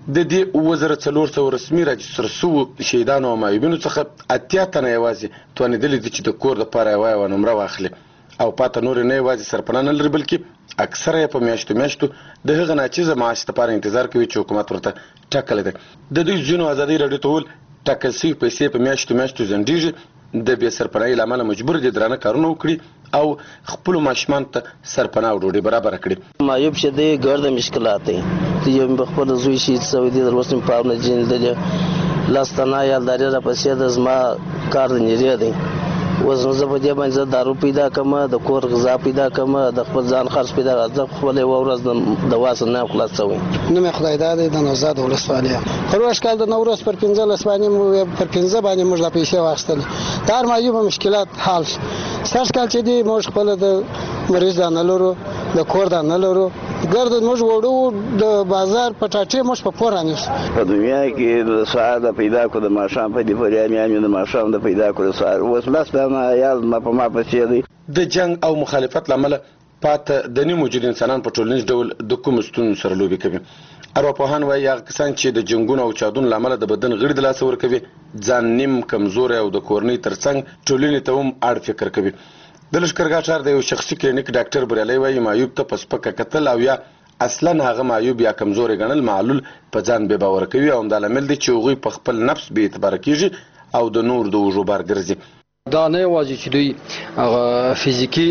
د دې اووه زره څلور سوه رسمي راجستر سوو شهیدانو او معیوبینو څخه اتیا تنه یوازې توانېدلي دي چې د کور دپاره یوه یوه نمره واخلي او پاته نور نه یوازې سرپناه نه لري بلکې اکثره یې په میاشتو میاشتو د هغه ناچیزه معاش لپاره انتظار کوي چې حکومت ورته ټاکلی دی. د دوی ځینو ازادۍ راډیو ته وویل ټاکل شوي پیسې په میاشتو میاشتو ځنډېږي، د بې سرپناهۍ له امله مجبور دي درانه کارونه وکړي او خپلو ماشومانو ته سرپناه او ډوډۍ برابره کړي. معیوب چې دی ګرده مشکلات دی یو په خپل زوی شهید شوی دی، در اوس مې پام نه جنېدلې لاس تنها یالداري راپسې ده، زما کار د نیرې دی. اوس نو زه په دې باندې زه دارو پیدا کړم، د کور غذا پیدا کړم، د خپل ځان خرڅ پیدا کړم. زه خپل یوه ورځ د دوا څخه نه یم خلاص شوی. نوم یې خدای داد دی د نوزاد ولسوالۍ یم. پروش کال د نوروز پر پنځلس باندې مو پر پنځه باندې موږ دا پیسې واخیستلې. د هر معیوب مشکلات حل شو. سږ کال چې دی موږ خپله د مریض دا نه لرو، د کور دا نه لرو، ګرد موږ وړو د بازار په ټاټې موږ په پور رانیسو. په دنیا کې د سهار د پیدا کړو د ماښام په دې پورې میانې د ماښام د پیدا کړو سهار اوس لاس دانه عیال ما په ما پسې دی. د جنگ او مخالفت له امله پاته د نیمو موجود انسانان په ټولنیز ډول د کومو ستونزو سره لوبې کوي. ارواپوهان وایي هغه کسان چې د جنګونو او چاودنو له امله د بدن غړي د لاسه ورکوي ځان نیم کمزوری او د کورنۍ ترڅنګ ټولنې ته هم اړ فکر کوي. د لښکرګاه ښار د یو شخصي کلینیک ډاکټر بریالی وایي معیوب ته په سپکه کتل او یا اصلا هغه معیوب یا کمزوري ګڼل معلول په ځان بې باوره کوي او همدا لامل دی چې هغوی په خپل نفس بې اعتباره کېږي او د نور د اوږو بار ګرځي. دا نه یوازې چې دوی هغه فزیکي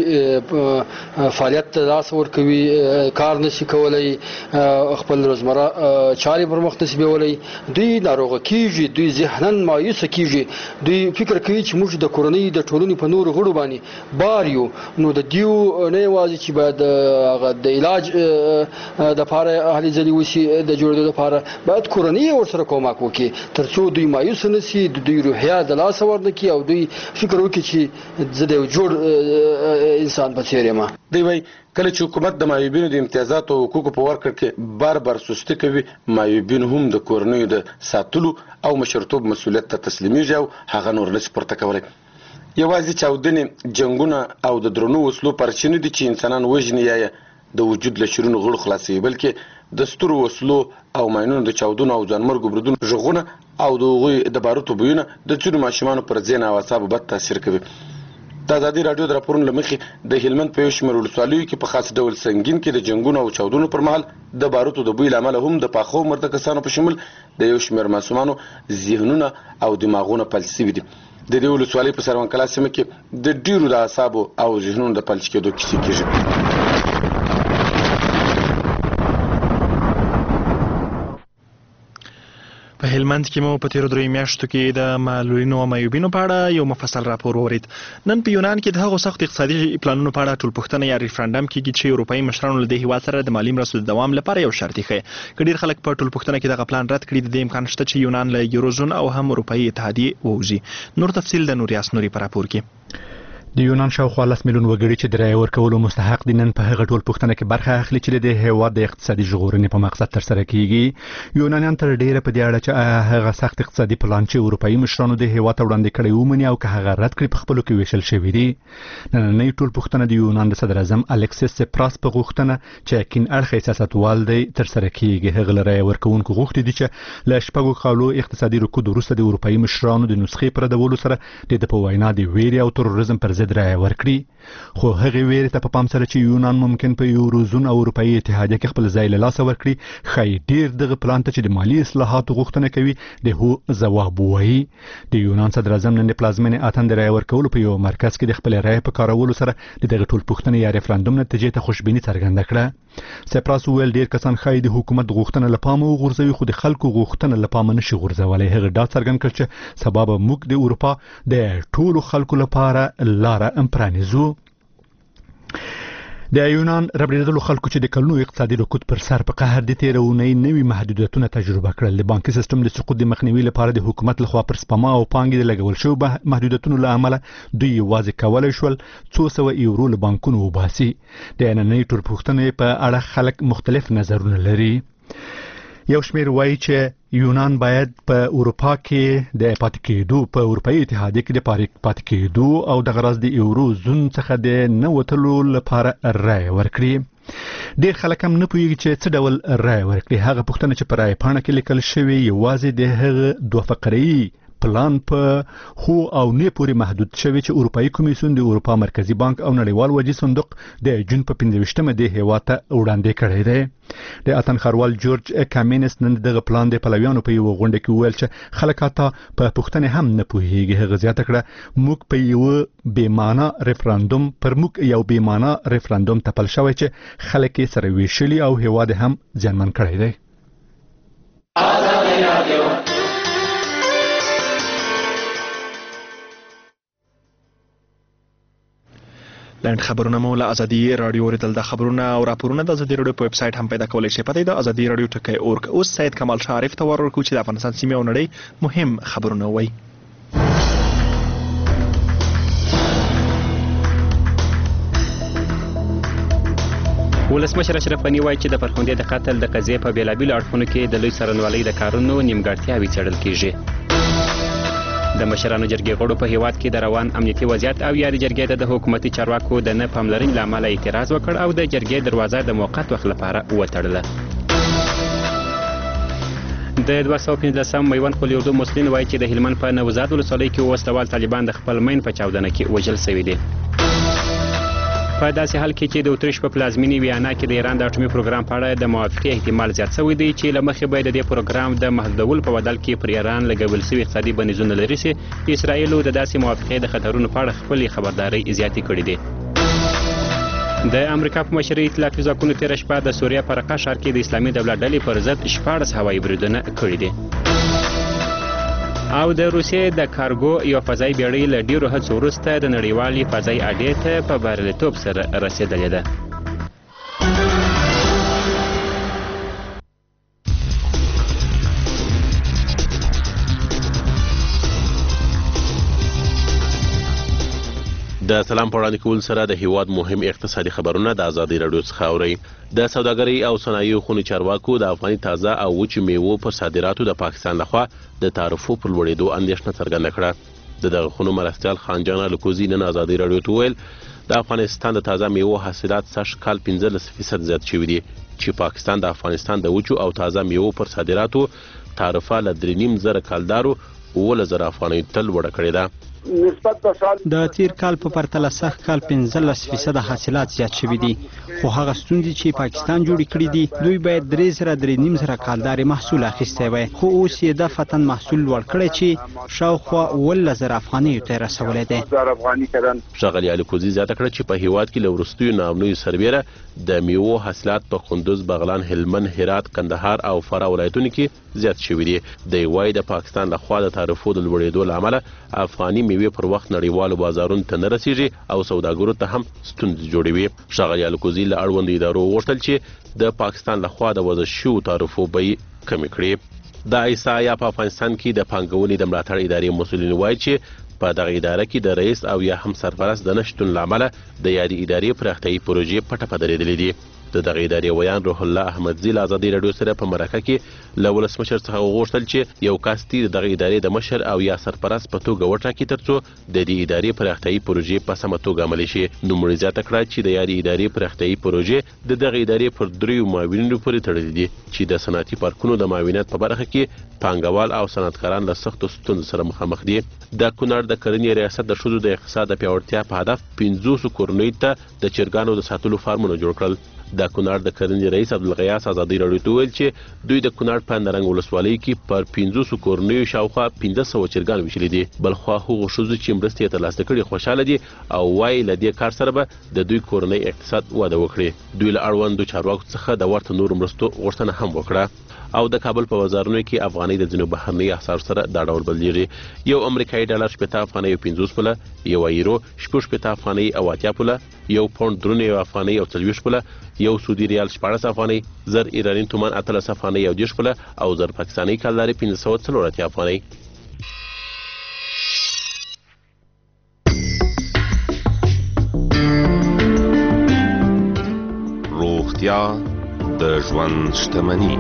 فعالیت ته لاس ورکوي، کار نشي کولی، خپل روزمره چارې پر مخ نشي بیولی، دوی ناروغه کېږي، دوی ذهناً مایوسه کېږي، دوی فکر کوي چې موږ د کورنۍ د ټولنې په نورو غړو باندې بار یو. نو د دیو نه یوازې چې باید هغه د علاج دپاره هلې ځلې وشي د جوړېدو دپاره باید کورنۍ ورسره کومک وکړي تر څو دوی مایوسه نشي، د دوی روحیه د لاسه ورنکړي او دوی فکر وکړي چې زه د یو جوړ انسان په څېر یم. دوی وایي کله چې حکومت د معیوبینو د امتیازاتو او حقوقو په ورکړه کې بار بار سستي کوي، معیوبین هم د کورنیو د ساتلو او مشرتوب مسؤلیت ته تسلیمیږي او هغه نور نشي پورته کولی. یوازې چاودنې، جنګونه او د درنو وسلو پرچې نه دي چې انسانان وژني یا د وجود له شیرونو غړو خلاصوي، بلکې د سترو وسلو او ماینونو د چاودنو او ځانمرګو بریدونو غږونه او د هغوی د باروتو بویونه د ځینو ماشومانو پر ذهن او اعصابو بد تاثیر کوي. د ازادي راډیو د راپورونو له مخې د هلمند په یو شمېر ولسوالیو کې په خاص ډول سنګین کې د جنګونو او چاودنو پر مهال د باروتو د بوی له امله هم د پاخه عمر کسانو په شمول د یو شمېر ماشومانو ذهنونه او دماغونه فلج شوي دي. د دې ولسوالۍ په سروان کلا سیمه کې د ډیرو د اعصابو او ذهنونو د فلج کېدو کیسې کېږي. په هلمند کې مو په تیرو دریو میاشتو کې د معلولینو او معیوبینو په اړه یو مفصل راپور وورید. نن په یونان کې د هغو سخت اقتصادي پلانونو په اړه ټولپوښتنه یا ریفرنډم کېږي چې اروپایي مشرانو له دې هېواد سره د مالي مرستو د دوام لپاره یو شرط ایښی. که ډېر خلک په ټولپوښتنه کې دغه پلان رد کړي، د دې امکان شته چې یونان له یوروزون او هم اروپایي اتحادیې ووځي. نور تفصیل د نوریاس نوري په راپور کې. د یونان شاوخوا لس میلیون وګړي چې د رایې ورکولو مستحق دي نن په هغه ټولپوښتنه کې برخه اخلي چې د هېواد د اقتصادي ژغورنې په مقصد ترسره کیږي. یونانیان تر ډیره په دې اړه چې هغه سخت اقتصادي پلان چې اروپایي مشرانو د هېواد ته وړاندې کړی ومني او که هغه رد کړي په خپلو کې ویشل شوي دي. نننۍ ټولپوښتنه د یونان د صدر اعظم الکسیس سپراس په غوښتنه چې یقین اړخه سیاستوال دی ترسره کیږي. هغه له رایې ورکوونکو غوښتي دي چې له شپږو کالو اقتصادي رکود وروسته د اروپایي مشرانو د نسخې پر ردولو سره د ده په وینا د ویرې او تروریزم پر ضد رایه ورکړي. خو هغه ویرې ته په پام سره چې یونان ممکن په یوروزون او اروپایي اتحادیه کې خپل ځای له لاسه ورکړي، ښایي ډیر دغه پلان ته چې د مالي اصلاحاتو غوښتنه کوي د هو ځواب ووایي. د یونان صدر اعظم نن د پلازمینې اتن د رایې ورکولو په یو مرکز کې د خپلې رایې په کارولو سره د دغه ټولپوښتنې یا ریفرنډم نتیجې ته خوشبیني څرګنده کړه. سپراس وویل ډیر کسان ښایي د حکومت غوښتنه له پامه وغورځوي، خو د خلکو غوښتنه له پامه نشي غورځولی. هغه ډاډ څرګند کړ چې سبا به موږ د اروپا د ټولو خلکو لپاره لاره پرانیزو. د یونان ربړېدلو خلکو چې د کلونو اقتصادي رکود پر سر په قهر د تېره اونۍ نوي محدودیتونه تجربه کړل. د بانکي سیستم د سقوط د مخنیوي لپاره د حکومت لخوا پر سپما او پانګې د لګول شویو محدودیتونو له امله دوی یوازې کولی شول څو سوه یورو له بانکونو وباسي. د نننۍ ټولپوښتنې په اړه خلک مختلف نظرونه لري. یو شمېر وایي چې یونان باید په اروپا کې د پاتې کېدو په اروپایي اتحادیه کې د پاتې کېدو او د غرض د یورو زون څخه د نه وتلو لپاره رایه ورکړي. ډیر خلک هم نه پوهیږي چې څه ډول رای ورکړي. هغه پوښتنه چې په رای پاڼه کې لیکل شوی یوازې د هغه دوه فقري پلان په هو او نه پورې محدود شوی چې اروپאי کمیسیون د اروپا مرکزی بانک او نړیوال وجې صندوق د جون په پنځه ویشتمه د هیواد ته وړاندې کړی دی. د اتن خروال جورج کامینس نن دغه پلان د پلویانو په یو غونډه کې وویل چې خلک اته په پوښتنه هم نه پوهیږي. هغه زیاته کړه موږ په یو بیمانه ریفرندوم پر موږ یو بیمانه ریفرندوم تپل شوی چې خلک سره ویشلي او هیواد هم ځانمن کړی دی. لاند خبرونه مو له ازادي رادیو ورتل د خبرونه او راپورونه د ازادي رادیو په ویب سټ هم پیدا کولای شئ. پته د ازادي رادیو ټکی اورګ. اوس سید کمال شریف ته ورکو چې د افغانستان سیمه او نړۍ مهم خبرونه وایي. ولسمشر اشرف غني وایي چې د فرخندې د قتل د قضیې په بیلابیلو اړخونو کې د لوی څارنوالۍ د کارونو نیمګړتیاوې څېړل کیږي. د مشرانو جرګې غړو په هیواد کې د روان امنیتي وضعیت او یادې جرګې ته د حکومتي چارواکو د نه پاملرنې له امله اعتراض وکړ او د جرګې دروازه د موقت وخت لپاره وتړله. د دوه سوه پنځلسم میوند قلي اردو مسلین وایي چې د هلمند په نوزاد ولسوالۍ کې وسلوال طالبان د خپل مین په چاودنه کې وژل شوي دي. په داسې حال کې چې د اتریش په پلازمینې ویانا کې د ایران د اټومي پروګرام په اړه د موافقې احتمال زیات شوی دی چې له مخې به د دې پروګرام د محدودولو په بدل کې پر ایران لګول شوي اقتصادي بندیزونه لري چې اسرائیل د داسې موافقې د خطرونو په اړه خپلې خبرداري زیاتې کړې دي. د امریکا په مشرۍ ائتلافي ځواکونو تېره شپه د سوریه په رقه ښار کې د اسلامي دولت ډلې پر ضد شپاړس هوایي بریدونه کړي دي. او د روسیې د کارګو یو فضایي بیړۍ له ډیرو هڅو وروسته د نړیوالې فضایي اډې ته په بریالیتوب سره رسېدلې ده. د سلام په وړاندې کول سره د هیواد مهم اقتصادي خبرونه د ازادي رادیو څخه اورئ. د سوداګرۍ او صنایعو خونې چارواکو د افغاني تازه او وچو میوو پر صادراتو د پاکستان لخوا د تعرفو پر لوړېدو اندېښنه څرګنده کړه. د دغه خونو مرستیال خانجان الکوزي نن ازادي رادیو ته وویل د افغانستان د تازه میوو حاصلات سږ کال پنځلس فیصد زیات شوي دي چې پاکستان د افغانستان د وچو او تازه میوو پر صادراتو تعرفه له درې نیم زره کالدارو اوولس زره افغانیو ته لوړه کړې ده. نسبت د سال د تیر کال په پرتله سږ کال پنځلس فیصد حاصلات زیات شوي دي، خو هغه ستونزې چې پاکستان جوړې کړې دي دوی باید درې زره درې نیم زره کالدارې محصول اخیستی وای، خو اوس یې د فتن محصول لوړ کړی چې شاوخوا اوولس زره افغانیو ته رسولی دی. ښاغلي الکوزي زیاته کړه چې په هیواد کې له وروستیو ناامنیو سربیره د میوو حاصلات په کندوز، بغلان، هلمند، هرات، کندهار او فراه ولایتونو کې زیات شوي دي. دی وایي د پاکستان لخوا د تعرفو د لوړېدو له امله افغاني میوې پر وخت نړیوالو بازارونو ته نه رسیږي او سوداګرو ته هم ستونزې جوړوي. ښاغلي الکوزي له اړوندو ادارو وغوښتل چې د پاکستان لخوا د وضع شویو تعرفو بیې کمې کړي. د ایسا یا په افغانستان کې د پانګونې د ملاتړ ادارې مسؤلین وایي چې په دغه اداره کې د رئیس او یا هم سرپرست د نشتون له امله د یادې ادارې پراختیایي پروژې پټه په درېدلې دي. د دغه ادارې ویان روح الله احمدزي له ازادي راډیو سره په مرکه کې له ولسمشر څخه وغوښتل چې یو کس دې د دغه ادارې د مشر او یا سرپرست په توګه وټاکي ترڅو د دې ادارې پراختیایي پروژې په سمه توګه عملي شي. نوموړي زیاته کړه چې د یادې ادارې پراختیایي پروژې د دغه ادارې پر دریو معاونینو پورې تړلې دي چې د صنعتي پارکونو د معاونیت په برخه کې پانګوال او صنعتکاران له سختو ستونزو سره مخامخ دي. د کونړ د کرنې ریاست د ښځو د اقتصاد د پیاوړتیا په هدف پنځوسو کورنیو ته د چرګانو د ساتلو فارمونه جوړ کړل. د کونړ د کرنې رئیس عبدالغیاث ازادي راډیو ته وویل چې دوی د کونړ په نرنګ ولسوالۍ کې پر پنځوسو کورنیو شاوخوا پنځه سوه چرګان ویشلي دي. بلخوا هغو ښځو چې مرستې یې ترلاسه کړي خوشحاله دي او وایي له دې کار سره به د دوی کورنۍ اقتصاد وده وکړي. دوی له اړوندو چارواکو څخه د ورته نورو مرستو غوښتنه هم وکړه. او د کابل په بازارونو کې افغانۍ د ځینو بهرنیو اسعارو سره دا ډول بدلیږي. یو امریکایي ډالر شپېته افغانۍ او پنځوس پوله، یو ایرو شپږ شپېته افغانۍ او اتیا پوله، یو پونډ درې نوي افغانۍ او څلوېښت پوله، یو سعودي ریال شپاړس افغانۍ، زر ایراني تومان اتلس افغانۍ او دېرش پوله او زر پاکستاني کلدارې پنځه سوه څلور اتیا افغانۍ. روغتیا د ژوند شتمني.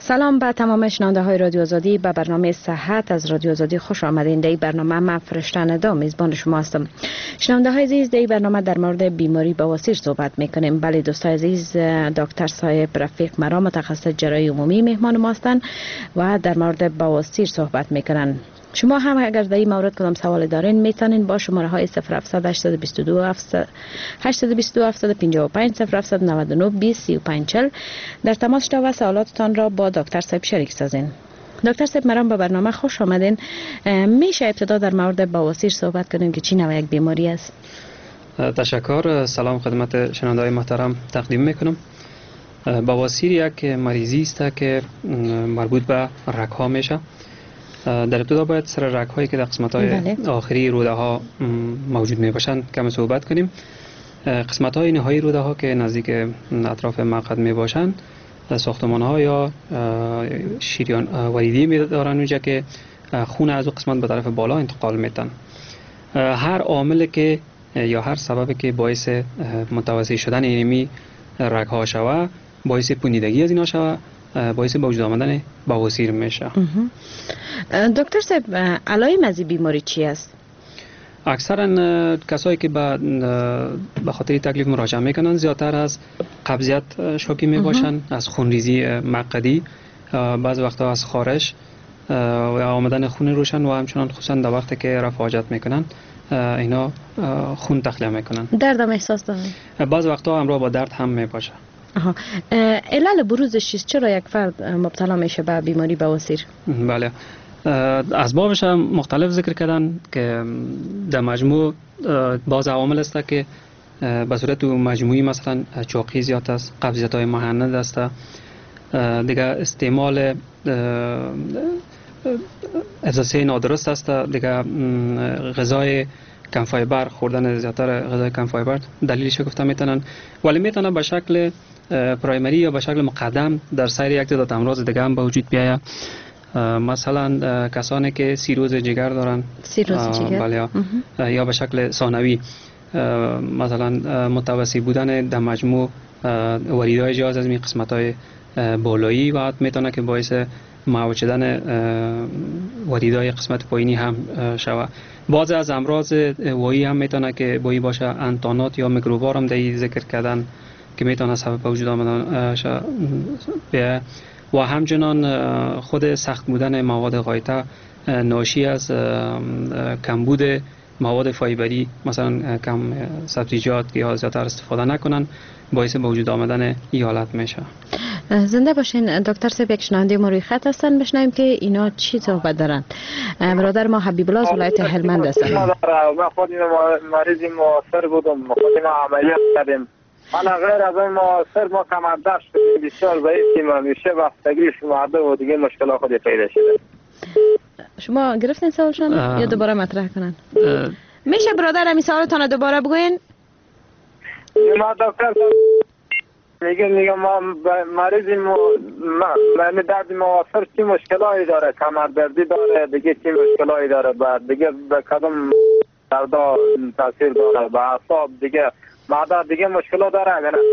سلام به تمام شنونده های رادیو آزادی. به برنامه صحت از رادیو آزادی خوش آمدین. در برنامه من فرشته ندا میزبان شما هستم. شنونده های عزیز، در برنامه در مورد بیماری بواسیر صحبت میکنیم. بله دوستای عزیز، دکتر صاحب رفیق مرا متخصص جراحی عمومی مهمان ما هستند و در مورد بواسیر صحبت میکنن. شما هم اگر در این مورد کدام سوال دارین میتونین با شماره های صفر هفتصد هشتصد و بیست و دو هشتصد و بیست و دو هفتصد و پنجاه و پنج صفر هفتصد و نود و نه بیست سی و پنج چهل در تماس شدید و سوالاتتان را با دکتر صاحب شریک سازین. دکتر صاحب مرام به برنامه خوش آمدین. میشه ابتدا در مورد بواسیر صحبت کنیم که چی نوع یک بیماری است؟ تشکر. سلام خدمت شنونده‌های محترم تقدیم میکنم. بواسیر یک مریضی است که مربوط به رگ‌ها میشه. در ابتدا باید سر رگ هایی که در قسمت های آخری روده ها موجود می باشند کم صحبت کنیم. قسمت های نهایی روده ها که نزدیک اطراف مقعد می باشند ساختمان ها یا شریان وریدی می دارند اونجا که خون از اون قسمت به طرف بالا انتقال میتن. هر عامل که یا هر سبب که باعث متوسع شدن اینمی رگ ها شود، باعث پوسیدگی از اینا شود، باعث به وجود آمدن بواسیر میشه. دکتر صاحب، علائم از این بیماری چی است؟ اکثرا کسایی که به خاطر تکلیف مراجعه میکنن زیادتر از قبضیت شاکی میباشن، از خونریزی مقعدی، بعض وقتا از خارش و آمدن خون روشن و همچنان خصوصا در وقتی که رفع حاجت میکنن اینا خون تخلیه میکنن. درد هم احساس دارن؟ بعض وقتا همراه با درد هم میباشه. آها. علل بروزش چیست؟ چرا یک فرد مبتلا میشه به بیماری بواسیر؟ بله، اسبابش هم مختلف ذکر کردن که در مجموع باز عوامل است که به صورت مجموعی مثلا چاقی زیاد است، قبضیت های مهند است، دیگه استعمال غذای نادرست است، دیگه غذای کم فایبر خوردن، زیادتر غذای کم فایبر دلیلش گفته میتونن، ولی میتونه به شکل پرایمری یا به شکل مقدم در سایر یک تعداد امراض دیگه هم به وجود بیاید. مثلا کسانی که سیروز جگر دارن، سیروز جگر بله، یا به شکل ثانوی مثلا متوسط بودن در مجموع وریدهای جهاز از این قسمت‌های بالایی و میتونه که باعث معوج شدن وریدهای قسمت پایینی هم شود. بعضی از امراض وایی هم میتونه که وایی باشه، انتانات یا میکروبار هم در ذکر کردن که میتونه سبب وجود آمدن به و همچنان خود سخت بودن مواد غایطه ناشی از کمبود مواد فایبری، مثلا کم سبزیجات که زیادتر استفاده نکنن، باعث به وجود آمدن این حالت میشه. زنده باشین. دکتر صاحب، یک شنونده ما روی خط هستن، بشنویم که اینا چی صحبت دارن. برادر ما حبیب الله از ولایت هلمند هستن. ما خود مریض موثر بودم، خود ما عملیات کردیم. حالا غیر از این موثر ما کمردشت بسیار ضعیفیم، همیشه بستگی شمارده و دیگه مشکل خود پیدا شده. شما گرفتین سوالشون یا دوباره مطرح کنن؟ میشه برادر همین سوالتان دوباره بگوین؟ ما دکتر میگه میگه ما مریض ما درد موثر چی مشکلایی داره؟ کمردردی داره، دیگه چی مشکلایی داره؟ بعد دیگه به کدام دردا تاثیر داره؟ به اعصاب دیگه معده دیگه مشکلات داره اگر نه؟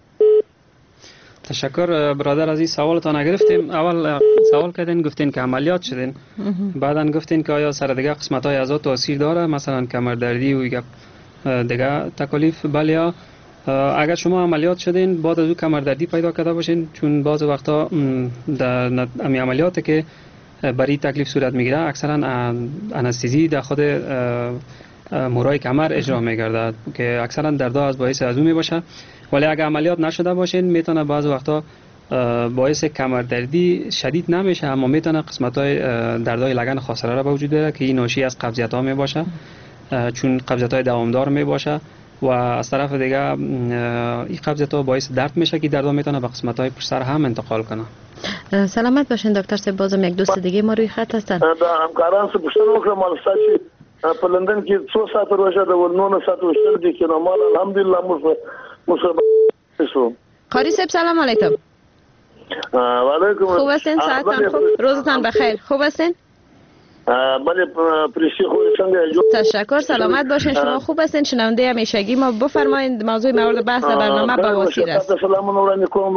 تشکر برادر از این سوالتان گرفتیم. اول سوال کردین گفتین که عملیات شدین، بعدن گفتین که آیا سر دیگه قسمت های اعضا تاثیر داره، مثلا کمردردی و دیگه تکالیف؟ بله، اگر شما عملیات شدین بعد از او کمردردی پیدا کرده باشین، چون بعض وقتا در امی عملیاتی که برای تکلیف صورت میگیره اکثرا انستزی در خود مورای کمر اجرا میگردد که اکثرا دردها از باعث از اون میباشه. ولی اگر عملیات نشده باشین میتونه بعض وقتا باعث کمردردی شدید نمیشه، اما میتونه قسمت‌های دردهای لگن خاصره را به وجود بیاره که این ناشی از قبضیت ها میباشه، چون قبضیت های دوامدار میباشه و از طرف دیگه این قبضیت ها باعث درد میشه که دردها میتونه به قسمت های پشت سر هم انتقال کنه. سلامت باشین دکتر صاحب. بازم یک دوست دیگه ما روی خط هستن. دا همکاران څه پوښتنه وکړه مال ستاسو په لندن کې څو ساعت روزه ده ول نو ساعت وشتل دي کې نو مال الحمدلله موږ موږ شو. قاری صاحب سلام علیکم. و علیکم. خوب هستین؟ ساعتتان خوب؟ روزتان بخیر. خوب هستین؟ بله پرشی خوب څنګه؟ تشکر. سلامت باشین. شما خوب هستین؟ شنونده همیشگی ما بفرمایید موضوع مورد بحث برنامه بواسیر است. سلام علیکم.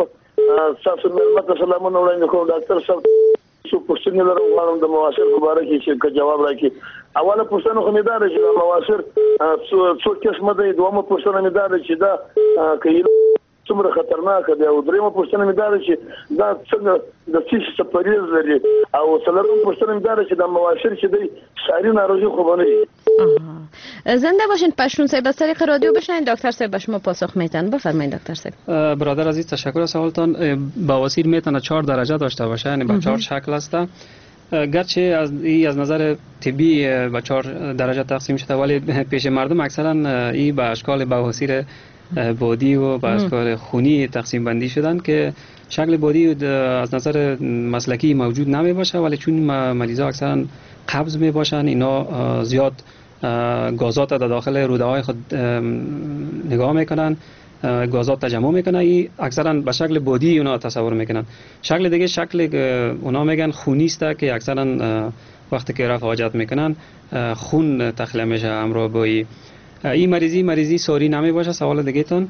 تاسو مېلمه سلامونه وړاندې کوم ډاکټر صاحب څو پوښتنې لرم غواړم د مواسر په اړه کې چې جواب راکړي. اوله پوښتنه خو مې دا ده چې د مواسر څو قسمه دي. دومره پوښتنه مې دا ده چې دا که څومره خطرناک دی او دریمه پوښتنه مې دا ده چې دا څنګه د څه څه پریز لري او څلورمه پوښتنه مې دا ده چې د مواسر چې دی ساری ناروغي خو بنه. زنده باشین. پشتون صاحب از طریق رادیو بشنین دکتر صاحب به شما پاسخ میتن. بفرمایید دکتر صاحب. برادر عزیز تشکر از سوالتان. بواسیر میتونه چهار درجه داشته باشه، یعنی به چهار شکل است. گرچه از ای از نظر طبی به چهار درجه تقسیم شده ولی پیش مردم اکثرا ای به اشکال بواسیر بادی و به اشکال خونی تقسیم بندی شدن که شکل بادی از نظر مسلکی موجود نمی باشه ولی چون مریضا اکثرا قبض می باشن اینا زیاد گازات در داخل روده های خود نگاه میکنن، گازات تجمع میکنن، ای اکثرا به شکل بادی اونا تصور میکنن. شکل دیگه شکل اونا میگن خونی است که اکثرا وقتی که رفع حاجت میکنن خون تخلیه میشه همراه با ای. این مریضی مریضی ساری نمی باشه. سوال دیگه تون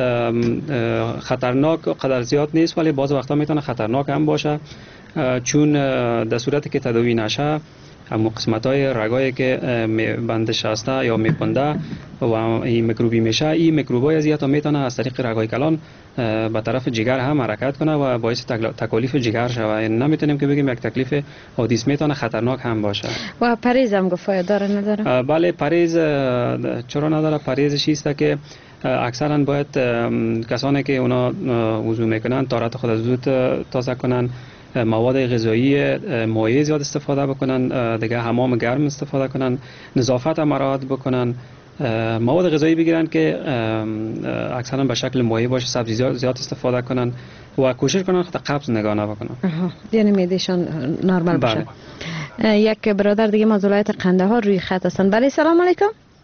خطرناک قدر زیاد نیست ولی بعض وقتا میتونه خطرناک هم باشه چون در صورتی که تداوی نشه همون قسمت های رگایی که بندش هسته یا میپنده و این میکروبی میشه، این میکروبای ازیت میتونه از طریق رگای کلان به طرف جگر هم حرکت کنه و باعث تکالیف جگر شوه. نمیتونیم که بگیم یک تکلیف حادث، میتونه خطرناک هم باشه. و پریز هم گفته داره نداره؟ بله پریز چرا نداره؟ پریزش است که اکثرا باید کسانی که اونا وضو میکنن طهارت خود از زود تازه کنن، مواد غذایی مایع زیاد استفاده بکنن، دیگه حمام گرم استفاده کنن، نظافت مراعات بکنن، مواد غذایی بگیرن که اکثرا به شکل مایع باشه، سبزی زیاد استفاده کنن و کوشش کنن خود قبض نگاه نکنن. یعنی معدهشان نرمال باشه. یک برادر دیگه از ولایت قندهار روی خط هستن. بله سلام علیکم.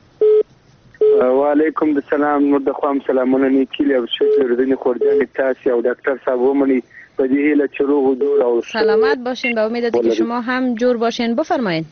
و علیکم السلام. مدخوام سلامونه نیکیلی او شکل ردنی خوردنی تاسی او دکتر صاحب ومنی به دې هیله چې روغ و جوړ او سلامت باشین. به امید که شما هم جور باشین. بفرمایید.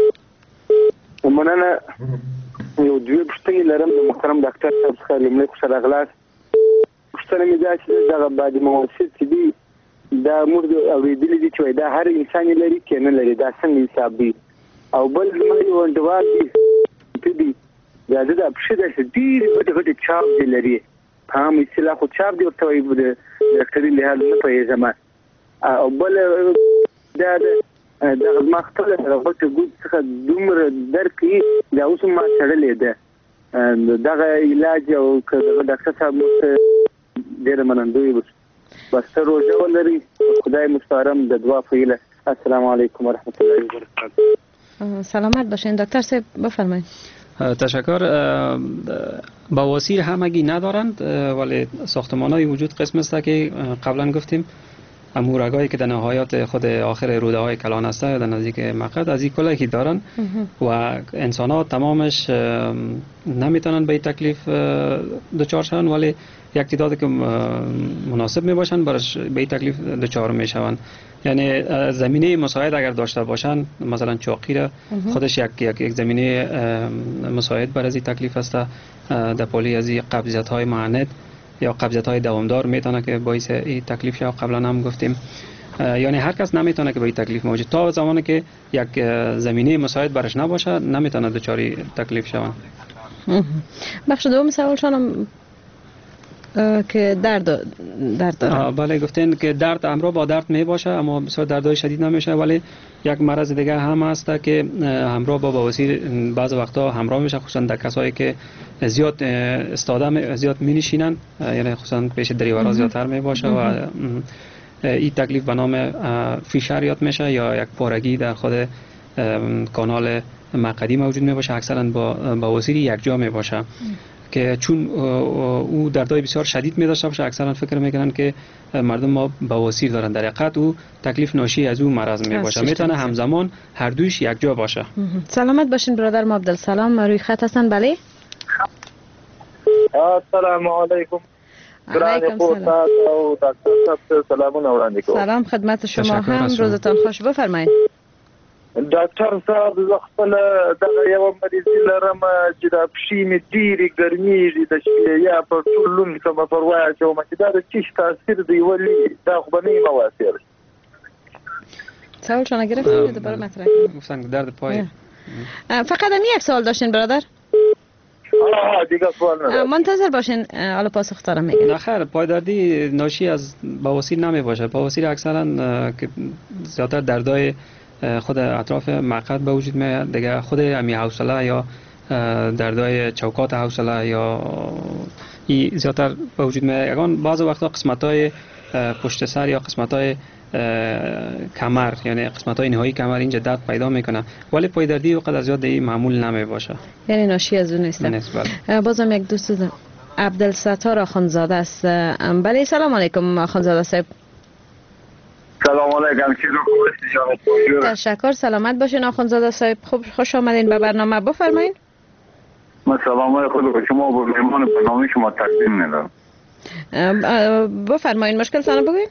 مننه. یو دوی پوښتنې لرم د محترم ډاکټر صاحب څخه. لومړی خو سره غلاس پوښتنه مې دا چې دغه بعد مواسر چې دي دا موږ اورېدلي دي چې دا هر انسان یې لري که نه لري، دا څنګه حساب دی؟ او بل زما یو انډیوال دي دا د پښې داسې ډېرې غټې غټې چاپ دي لري، په عام اصطلاح خو چاپ دي ورته وایي د ډاکټري لحاظ نه پوهېږم. او بل دا دغه زما خپله دغه غټې ګوت څخه دومره درد کوي دا اوس هم ما تړلې ده. دغه علاج او که دغه ډاکټر صاحب موږ ډېره منندوی اوس بس ته روژه ولري. خدای مستعارم د دعا په هیله. السلام علیکم ورحمت الله وبرکاته. سلامت باشین دکتر صاحب. بفرمایید. تشکر. بواسیر همگی ندارند ولی ساختمان‌های وجود قسم است که قبلا گفتیم امورگایی که در نهایت خود آخر روده های کلان است در نزدیک مقعد از این کلاهی دارن و انسان ها تمامش نمیتونن به این تکلیف دچار شون ولی یک تعدادی که مناسب می باشن برش به این تکلیف دچار می شوند. یعنی زمینه مساعد اگر داشته باشن مثلا چاقی را خودش یک یک, یک زمینه مساعد بر از این تکلیف است. در پولی از این قبضیت های معنت یا قبضیت های دوامدار میتونه که باعث این تکلیف شه. قبلا هم گفتیم یعنی هر کس نمیتونه که به این تکلیف موجود تا زمانی که یک زمینه مساعد برش نباشه نمیتونه دچاری تکلیف شوند. بخش دوم سوالشان که درد درد داره. بله گفتین که درد همراه با درد می باشه اما بسیار دردهای شدید نمیشه ولی یک مرض دیگه هم هست که همراه با بواسیر بعض وقتا همراه میشه خصوصا در کسایی که زیاد استاده زیاد می نشینن یعنی خصوصا پیش دریورا زیادتر می باشه و این تکلیف به نام فیشر یاد میشه یا یک پارگی در خود کانال مقعدی موجود می باشه. اکثرا با بواسیر یک جا می باشه که چون او دردهای بسیار شدید می داشته باشه اکثرا فکر میکنن که مردم ما بواسیر دارن، در حقیقت او تکلیف ناشی از او مرض می باشه. میتونه همزمان هر دویش یک جا باشه. سلامت باشین برادر ما عبدالسلام روی خط هستن. بله السلام علیکم. علیکم سلام. دکتر صاحب سلامونه وړاندې کوم. سلام خدمت شما هم. روزتان خوش. بفرمایید. ډاکټر صاحب زه خپل دغه یو مریضي لرم چې د پښې مې ډېرې ګرمېږي د شپې یا په ټول لوند کوم پروا اچوم چې دا د چیش تاثیر دی ولی دا خو به نه یم موثر. سوال شما گرفتید دوباره مطرح کنید. گفتن درد پای. فقط هم یک سوال داشتین برادر؟ آه دیگه سوال ندارم. منتظر باشین حالا پاسخ دارم میگم. نه خیر پایدردی ناشی از بواسیر نمی باشه. بواسیر اکثرا که زیادتر دردای خود اطراف مقعد به وجود میاد دیگه، خود امی حوصله یا دردای چوکات حوصله یا ای زیادتر به وجود میاد. اگان بعض وقتا قسمت‌های پشت سر یا قسمت‌های کمر یعنی قسمت‌های نهایی کمر اینجا درد پیدا میکنه، ولی پایدردی وقت از زیاد معمول نمی باشه. یعنی ناشی از اون نیست. بازم یک دوست دارم عبدالستار آخوندزاده است. بله سلام علیکم آخوندزاده صاحب. سلام علیکم. چی رو خوب است؟ تشکر. سلامت باشین آخوندزاده صاحب. خوب خوش آمدین به برنامه. بفرمایید. من سلام خود به شما و مهمان برنامه شما تقدیم می‌کنم. بفرمایید مشکل تان بگوین.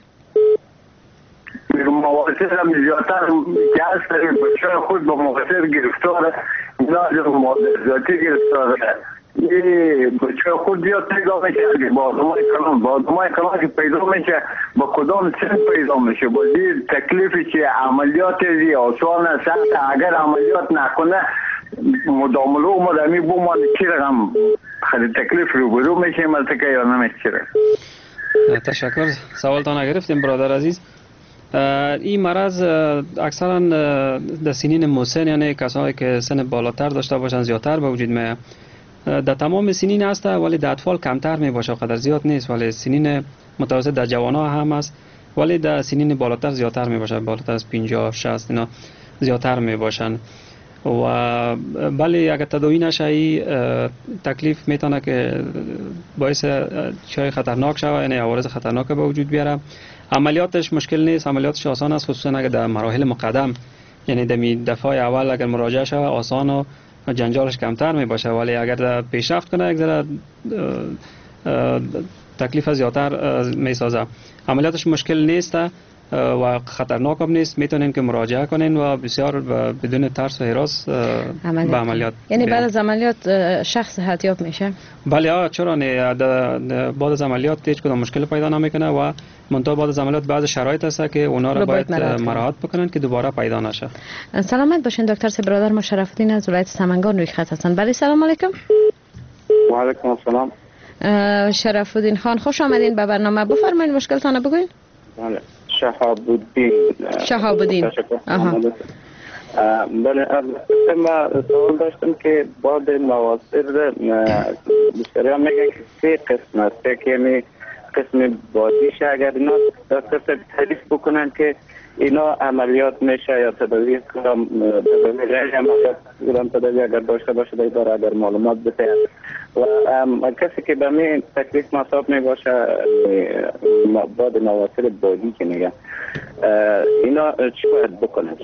مواصل هم زیادتر که هست بچه خود با مواصل گرفتاره، اینا مادرزاتی گرفتاره. یه بچه خود زیاد پیدا میشه با آدمای کلان با آدمای کلان که پیدا میشه با کدام سن پیدا میشه با دیر تکلیفی که عملیات زی آسان سخت اگر عملیات نکنه مداملو مدامی بومان چی رقم خیلی تکلیف رو برو میشه ملتکه یا نمیشه. تشکر. سوالتان گرفتیم برادر عزیز. این مرض اکثرا در سنین مسن یعنی کسایی که سن بالاتر داشته باشن زیادتر به وجود میاد. در تمام سنین هست ولی در اطفال کمتر می باشه، قدر زیاد نیست، ولی سنین متوسط در جوانان هم است ولی در سنین بالاتر زیادتر می باشه، بالاتر از پنجاه شصت اینا زیادتر می باشن. و بله اگر تداوی نشه تکلیف میتونه که باعث چای خطرناک شوه، یعنی عوارض خطرناک به وجود بیاره. عملیاتش مشکل نیست، عملیاتش آسان است، خصوصا اگر در مراحل مقدم یعنی در دفعه اول اگر مراجعه شوه آسان و جنجالش کمتر می باشه، ولی اگر در پیشرفت کنه یک ذره تکلیف زیادتر می سازه. عملیاتش مشکل نیست و خطرناک هم نیست، میتونین که مراجعه کنین و بسیار بدون ترس و هراس به عملیات. یعنی بعد از عملیات شخص صحتیاب میشه؟ بله ها چرا نه، بعد از عملیات هیچ کدام مشکل پیدا نمیکنه و منتها بعد از عملیات بعض شرایط هست که اونا رو باید مراعات بکنن که دوباره پیدا نشه. سلامت باشین دکتر سی. برادر ما شرفالدین از ولایت سمنگان روی خط هستن. بله سلام علیکم. و علیکم السلام. شرفالدین خان خوش آمدین به برنامه. بفرمایید مشکلتان رو بگوین. بله شهاب‌الدین. شهاب‌الدین. آها. بله ما سوال داشتم که بعد مواسر بسیاری میگن که سه قسم است که یعنی قسم بادیش اگر اینا دکتر تعریف بکنن که اینا عملیات میشه یا تداوی کدام تداوی غیر عملیات کدام تداوی اگر داشته باشه در اگر معلومات بده و کسی که به می تکلیف مصاب می باشه بعد مواسر بادی که میگن اینا چی باید بکنن؟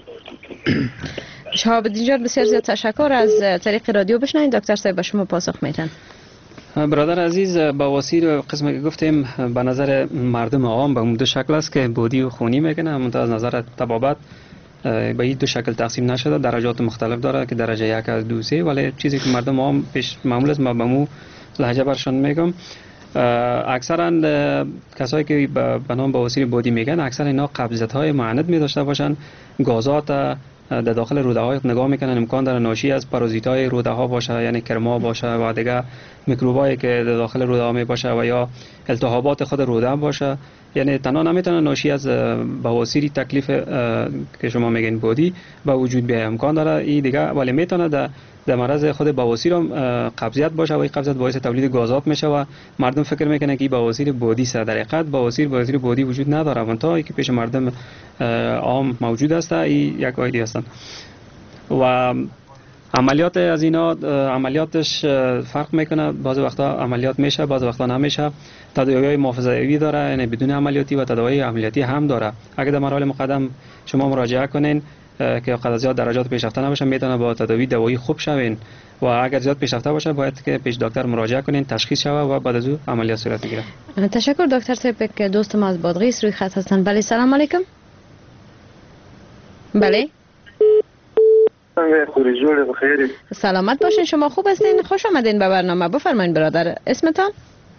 شهاب‌الدین جان بسیار زیاد تشکر. از طریق رادیو بشنوید دکتر صاحب به شما پاسخ میدن. برادر عزیز بواسیر قسمی که گفتیم به نظر مردم عام به دو شکل است که بادی و خونی میکنه، منتها از نظر طبابت به این دو شکل تقسیم نشده، درجات مختلف داره که درجه یک از دو سه، ولی چیزی که مردم عام پیش معمول است ما به مو لهجه برشان میگم. اکثرا کسایی که به نام بواسیر بادی میگن اکثر اینا قبضیت های معند می داشته باشن، گازات در داخل روده های نگاه میکنن امکان داره ناشی از پارازیت های روده ها باشه یعنی کرما باشه و دیگه میکروبایی که در داخل روده ها می باشه و یا التهابات خود روده باشه، یعنی تنها نمیتونه ناشی از بواسیری تکلیف که شما میگین بادی به وجود بیاید، امکان داره این دیگه ولی میتونه در در مرض خود بواسیر هم قبضیت باشه و این قبضیت باعث تولید گازات میشه و مردم فکر میکنه که این بواسیر بادی است. در حقیقت بواسیر بواسیر بادی وجود نداره، منتها که پیش مردم عام موجود است این یک ایدی هستند و عملیات از اینا عملیاتش فرق میکنه، بعض وقتا عملیات میشه بعض وقتا نمیشه. تداوی محافظه‌ای داره یعنی بدون عملیاتی و تداوی عملیاتی هم داره. اگر در مراحل مقدم شما مراجعه کنین که قدر زیاد درجات پیشرفته نباشه میتونه با تداوی دوایی خوب شوین و اگر زیاد پیشرفته باشه باید که پیش دکتر مراجعه کنین تشخیص شوه و بعد از او عملیات صورت بگیره. تشکر دکتر صاحب که دوست ما از بادغیس روی خط هستن. بله سلام علیکم. بله څنګه خوری جوړه بخیر. سلامت باشین، شما خوب هستین؟ خوش آمدین به برنامه. بفرمایید برادر، اسمتان؟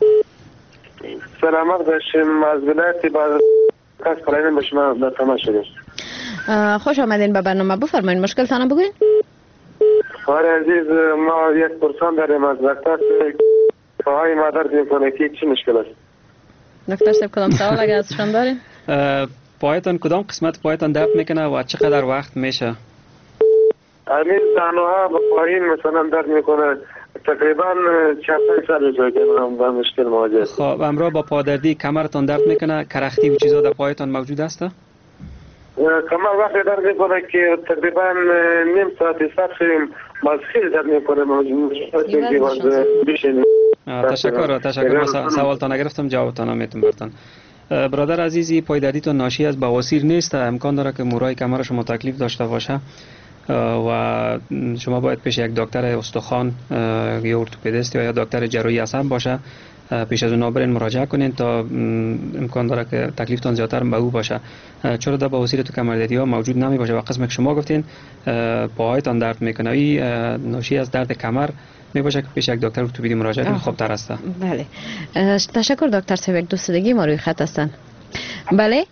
سلامت باشین. از ولایت باز کاس پلان به شما در تماس شدیم. خوش آمدین به برنامه. بفرمایید مشکلتان بگوین. خواهر عزیز، ما یک پرسان داریم از دکتر پاهای ما درد میکنه که چی مشکل است؟ دکتر صاحب کدام سوال اگر ازشان دارین؟ پایتان کدام قسمت پایتان درد میکنه و چقدر وقت میشه؟ همین زانوها با پایین مثلا درد میکنه تقریبا چهار پنج سال شده که من با مشکل مواجه هستم. خب امروز با پادردی کمرتان درد میکنه، کرختی و چیزا در پایتان موجود است؟ کمر وقت درد میکنه که تقریبا نیم ساعت سخیم باز خیلی درد میکنه بشینیم. تشکر تشکر. ما سوالتان نگرفتم، جوابتان میتونم برتان. برادر عزیزی، پایدردیتون ناشی از بواسیر نیست. امکان داره که مورای کمر شما تکلیف داشته باشه و شما باید پیش یک دکتر استخوان یا ارتوپدیست یا دکتر جراحی عصب باشه. پیش از اون برین مراجعه کنین تا امکان داره که تکلیفتان زیادتر به او باشه. چرا در بواسیر تو کمردردی ها موجود نمی باشه و قسمی که شما گفتین پاهایتان درد میکنه، این ناشی از درد کمر می باشه که پیش یک دکتر ارتوپدی مراجعه کنین خوبتر است. بله تشکر دکتر صاحب. یک دوست دیگه ما روی خط هستن. بله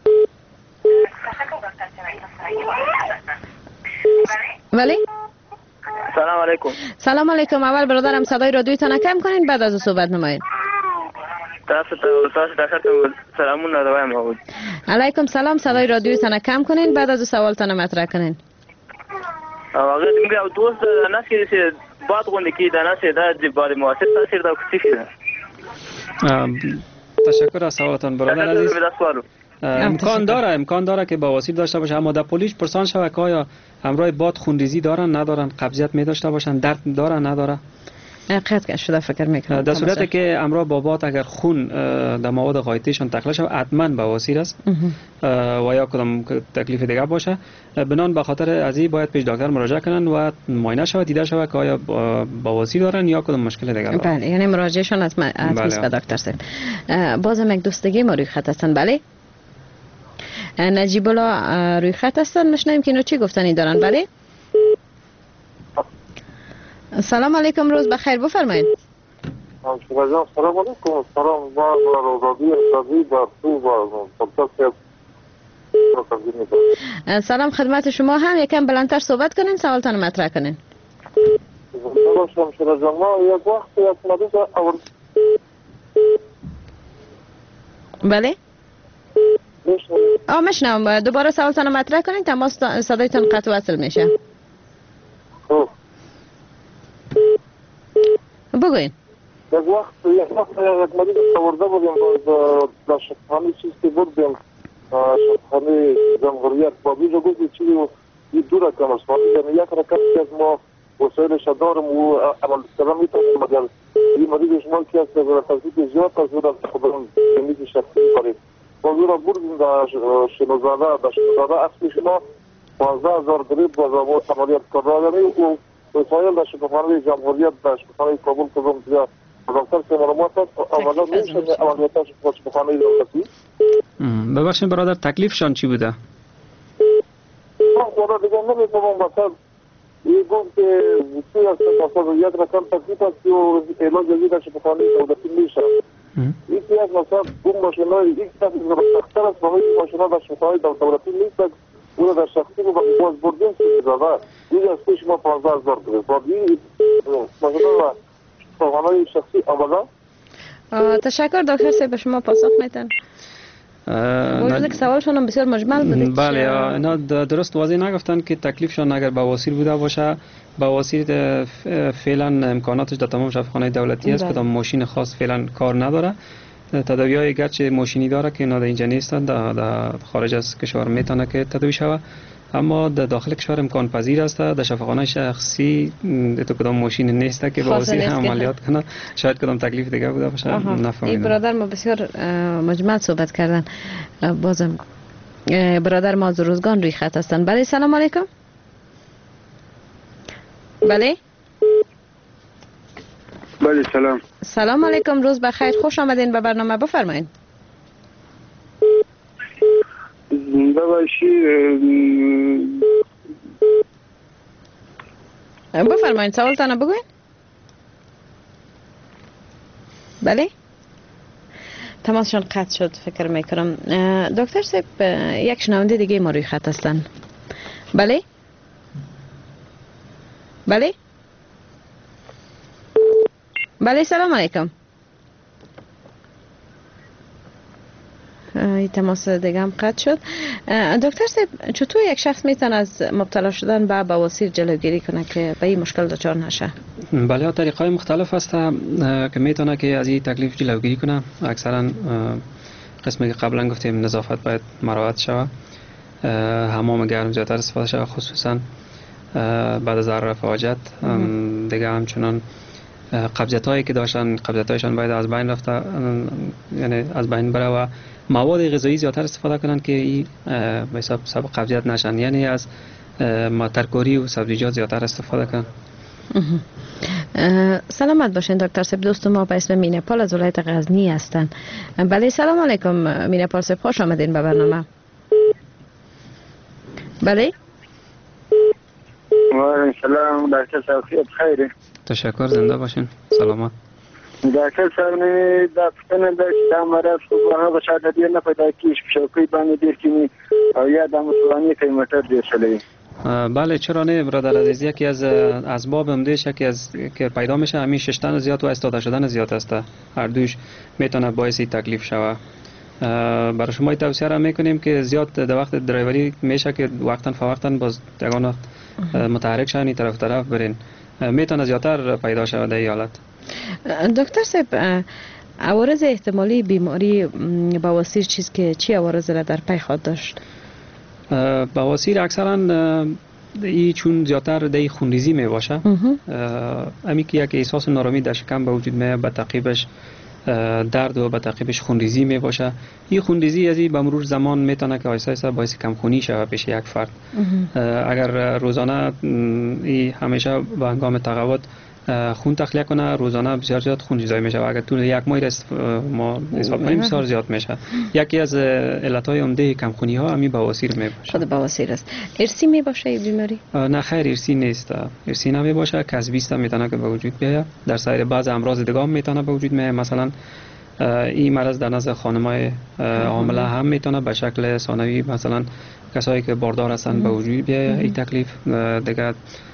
بله سلام علیکم. سلام علیکم. اول برادرم صدای رادیویتان کم کنین بعد از صحبت نمایید. تاسو ته تاسو ته سلامونه وایم محمود. علیکم سلام. صدای رادیویتان کم کنین بعد از سوالتان مطرح کنین. هغه موږ یو دوست نه چې باد غونډه کې دا نه چې دا د باد موثر تاثیر دا کوي. تشکر از سوالتان برادر عزیز. امکان داره امکان داره که بواسیر داشته باشه، اما در پولیش پرسان شود که آیا همراه باد خونریزی دارن ندارن، قبضیت می داشته باشن، درد داره نداره. قطع شده فکر میکنم در صورتی که همراه با باد اگر خون در مواد غایطیشان تخلیه شود حتما بواسیر است و یا کدام تکلیف دیگه باشه. بنان به خاطر ازی باید پیش دکتر مراجعه کنن و معاینه شود دیده شود که آیا بواسیر دارن یا کدام مشکل دیگه دارن. بله یعنی مراجعهشان از از به دکتر صاحب. بازم یک دوست دیگه ما روی خط هستن. بله نجیب الله روی خط هستن، نشنیم که اینو چی گفتنی دارن. بله سلام علیکم، روز بخیر، بفرمایید. سلام علیکم. سلام با رادیو رادیو با تو با پادکست. سلام خدمت شما. هم یکم بلندتر صحبت کنین، سوالتان مطرح کنین. سلام شما جماعت یک وقت یک مدت اول. بله آه مشنم. دوباره سوالتان مطرح کنین، تماس صدایتان قطع وصل میشه. بگوین. یک وقت یک وقت یک مدت آورده بودیم در شفاخانه چیز که بودیم شفاخانه جمهوریت با بیجا گفتی چیزی یه دو رکم است. یعنی یک رکم که از ما وسایلش دارم و عمل سلام میتونیم مگر این مدت شما که از تفصیل زیاد از اون خبرم زمینی شخصی کنید. بازورا بردیم در شنوزاده در شنوزاده اصلی شما پانزده هزار گریب با عملیات کردن و وسایل در شفاخانه جمهوریت در شفاخانه کابل کدوم زیاد دکتر که معلومات اولا نمیشه عملیاتش با شفاخانه دولتی. ببخشید برادر تکلیفشان چی بوده؟ والا دیگه نمیتونم مثلا این گفت که چی است مثلا یک رقم تکلیف است و علاج جدید در شفاخانه دولتی میشه. یکی از مثلا اون ماشینای یک تا دکتر است با این ماشینا در شفاخانه دولتی نیست. اون در شخصی رو باز بردیم که داده دیگه از پیش ما پانزده هزار گرفت. بعد این ماشینا شفاخانه شخصی اولا. تشکر دکتر صاحب، شما پاسخ میتن. موجود که سوالشون هم بسیار مجمل بوده. بله اینا درست واضح نگفتن که تکلیفشان اگر بواسیر بوده باشه، بواسیر فعلا امکاناتش در تمام شفاخانه دولتی است، کدام ماشین خاص فعلا کار نداره. تداوی‌های گرچه ماشینی داره که اینا در اینجا نیستن، در خارج از کشور میتونه که تداوی شود، اما در داخل کشور امکان پذیر است. در شفاخانه شخصی تو کدام ماشین نیست که بواسیر عملیات کنه. شاید کدام تکلیف دیگه بوده باشه، نفهمیدم. این برادر ما بسیار مجمل صحبت کردن. بازم برادر ما از روزگان روی خط هستن. بله سلام علیکم. بله بله سلام. سلام علیکم، روز بخیر، خوش آمدین به برنامه، بفرمایید. زنده باشی. بفرمایید سوالتان بگوین. بله تماسشان قطع شد فکر میکنم. دکتر صاحب یک شنونده دیگه ما روی خط هستن. بله بله بله سلام علیکم. این تماس دیگه هم قطع شد. دکتر صاحب چطور یک شخص میتونه از مبتلا شدن به بواسیر جلوگیری کنه که به این مشکل دچار نشه؟ بله طریقای مختلف هست که میتونه که از این تکلیف جلوگیری کنه. اکثرا قسمی که قبلا گفتیم نظافت باید مراعات شود، حمام گرم زیادتر استفاده شود، خصوصا بعد از رفع حاجت. دیگه همچنان قبضیت هایی که داشتن قبضیت هایشان باید از بین رفته، یعنی از بین بره و مواد غذایی زیادتر استفاده کنن که این به حساب سبب قبضیت نشن، یعنی از ترکاری و سبزیجات زیادتر استفاده کنن. سلامت باشین دکتر صاحب. دوست ما به اسم مینپال از ولایت غزنی هستن. بله سلام علیکم مینپال صاحب، خوش آمدین به برنامه. بله و علیکم سلام دکتر صاحب، خیره؟ تشکر، زنده باشین، سلامت. دکتر صاحب نمی دا پتنه دا چې دا مرض خو هغه به شاید ډېر نه پیدا کېږي، په شوکۍ باندې ډېر کېني او یا د مسلماني کوي موټر ډېر شلی. بله چرا نه برادر عزیز، یکی از اسباب همدهش یکی از که پیدا میشه همین ششتن زیاد و استاده شدن زیاد است. هر دوش میتونه باعث تکلیف شوه. برای شما توصیه را میکنیم که زیاد در وقت درایوری میشه که وقتا فوقتا باز یگانه متحرک شین طرف طرف برین، میتونه زیادتر پیدا شود در این حالت. دکتر صاحب عوارض احتمالی بیماری بواسیر چیز که چی عوارض را در پی خود داشت؟ بواسیر اکثرا ای چون زیادتر در خونریزی می باشه، امی که یک احساس نارامی در شکم به وجود می، به تعقیبش درد و به تعقیبش خونریزی می باشه. این خونریزی از این به مرور زمان میتونه که آهسته آهسته باعث کم خونی شود پیش یک فرد. اگر روزانه ای همیشه به هنگام تقوت خون تخلیه کنه، روزانه بسیار زیاد خون جذب میشه و اگر طول یک ماه است ما حساب کنیم بسیار زیاد میشه. یکی از علتهای عمده کم خونی ها همین بواسیر می باشه. خود بواسیر است. ارثی می باشه این بیماری؟ نه خیر، ارثی نیست. ارثی نمی باشه، کسبی است، میتونه که به وجود بیاید. در سایر بعض امراض دیگه هم میتونه به وجود بیاید. مثلا این مرض در نزد خانمای حامله هم میتونه به شکل ثانوی، مثلا کسایی که باردار هستن به وجود بیاید این تکلیف. دیگه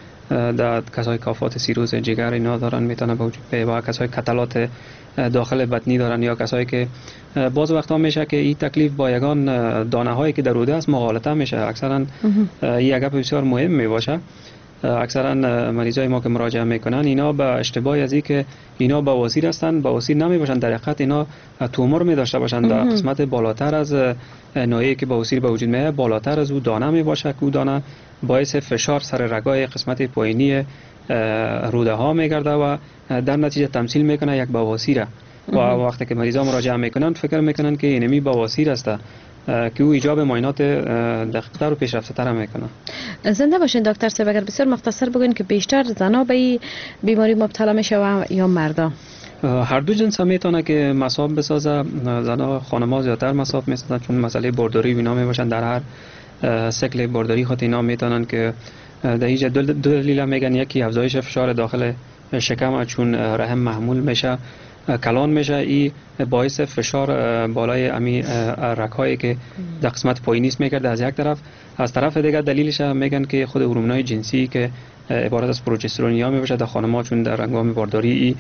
در کسای کافات سیروز جگر اینا دارن میتونه به وجود بیاید و کسای کتلات داخل بطنی دارن یا کسایی که باز وقتا میشه که این تکلیف با یگان دانه هایی که در روده است مغالطه میشه. اکثرا این گپ بسیار مهم می باشه. اکثرا مریضای ما که مراجعه میکنن اینا به اشتباه از این که اینا بواسیر هستن، بواسیر نمی باشن، در حقیقت اینا تومور می داشته باشن در قسمت بالاتر از ناحیه‌ای که بواسیر به وجود میاد، بالاتر از او دانه می باشه که او دانه باعث فشار سر رگای قسمت پایینی روده ها میگرده و در نتیجه تمثیل میکنه یک بواسیره و وقتی که مریضا مراجعه میکنن فکر میکنن که اینمی بواسیر است که او ایجاب معاینات دقیق‌تر و پیشرفته‌تر میکنه. زنده باشین دکتر صاحب، اگر بسیار مختصر بگین که بیشتر زنا به این بیماری مبتلا میشه یا مردا؟ هر دو جنس هم میتونه که مصاب بسازه. زنا خانم‌ها زیادتر مصاب میسازن چون مسئله بارداری و اینا میباشن. در هر سیکل بارداری خود اینا میتونن که در اینجا دو دلیل میگن، یکی افزایش فشار داخل شکم چون رحم محمول میشه، کلان میشه، این باعث فشار بالای امی رگ‌هایی که در قسمت پایینی است میکرده از یک طرف. از طرف دیگر دلیلش میگن که خود هورمون‌های جنسی که عبارت از پروژسترون ها میباشه در خانم‌ها چون در هنگام بارداری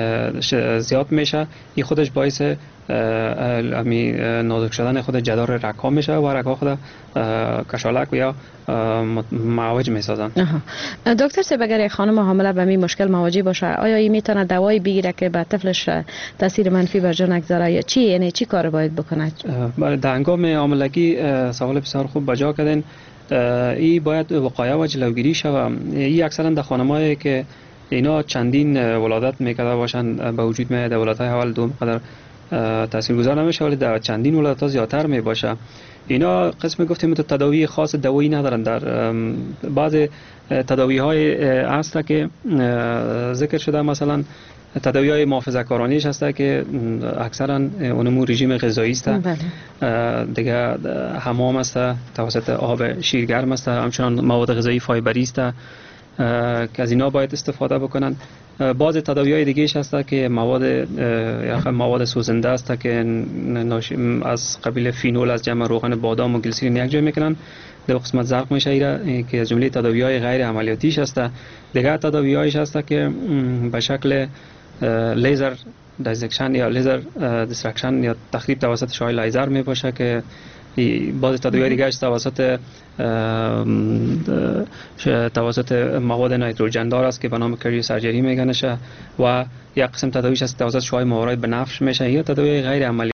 زیاد میشه، این خودش باعث امی نازک شدن خود جدار رگ‌ها میشه و رگ‌ها خود کشالک یا معوج میسازن. دکتر صاحب اگر یک خانم حامله به این مشکل مواجه باشه، آیا این میتونه دوایی بگیره که به طفلش تاثیر منفی بر جان نگذاره یا چی، یعنی چی کار باید بکنه؟ در هنگام حاملگی سوال بسیار خوب بجا کردین. این باید وقایع و جلوگیری شود. این اکثرا در خانمایی که اینا چندین ولادت میکرده باشن به وجود میاد، در ولادت اول دوم قدر تاثیرگذار نمیشه ولی در چندین ولادت ها زیادتر میباشه. اینا قسم گفتیم تو تداوی خاص دوایی ندارن. در بعض تداوی های هست که ذکر شده، مثلا تداوی های محافظه کارانیش هست که اکثرا اونمو رژیم غذایی است. دیگه حمام است توسط آب شیرگرم است، همچنان مواد غذایی فایبری است. که از اینا باید استفاده بکنن. بعض تداوی‌های دیگه‌اش هست که مواد یا مواد سوزنده است که از قبیل فینول از جمع روغن بادام و گلیسرین یک جای میکنن، در قسمت زرق میشه ایره که از جمله تداوی‌های غیر عملیاتیش هست. دیگه تداوی‌هایش هست که به شکل لیزر دیسکشن یا لیزر دیسترکشن یا تخریب توسط شعاع لیزر می باشه که بعض تداوی‌های دیگه توسط توسط مواد نیتروژن دار است که به نام کریو سرجری میگنشه و یک قسم تداویش است توسط شعاع ماورای بنفش میشه یا تداوی غیر عملی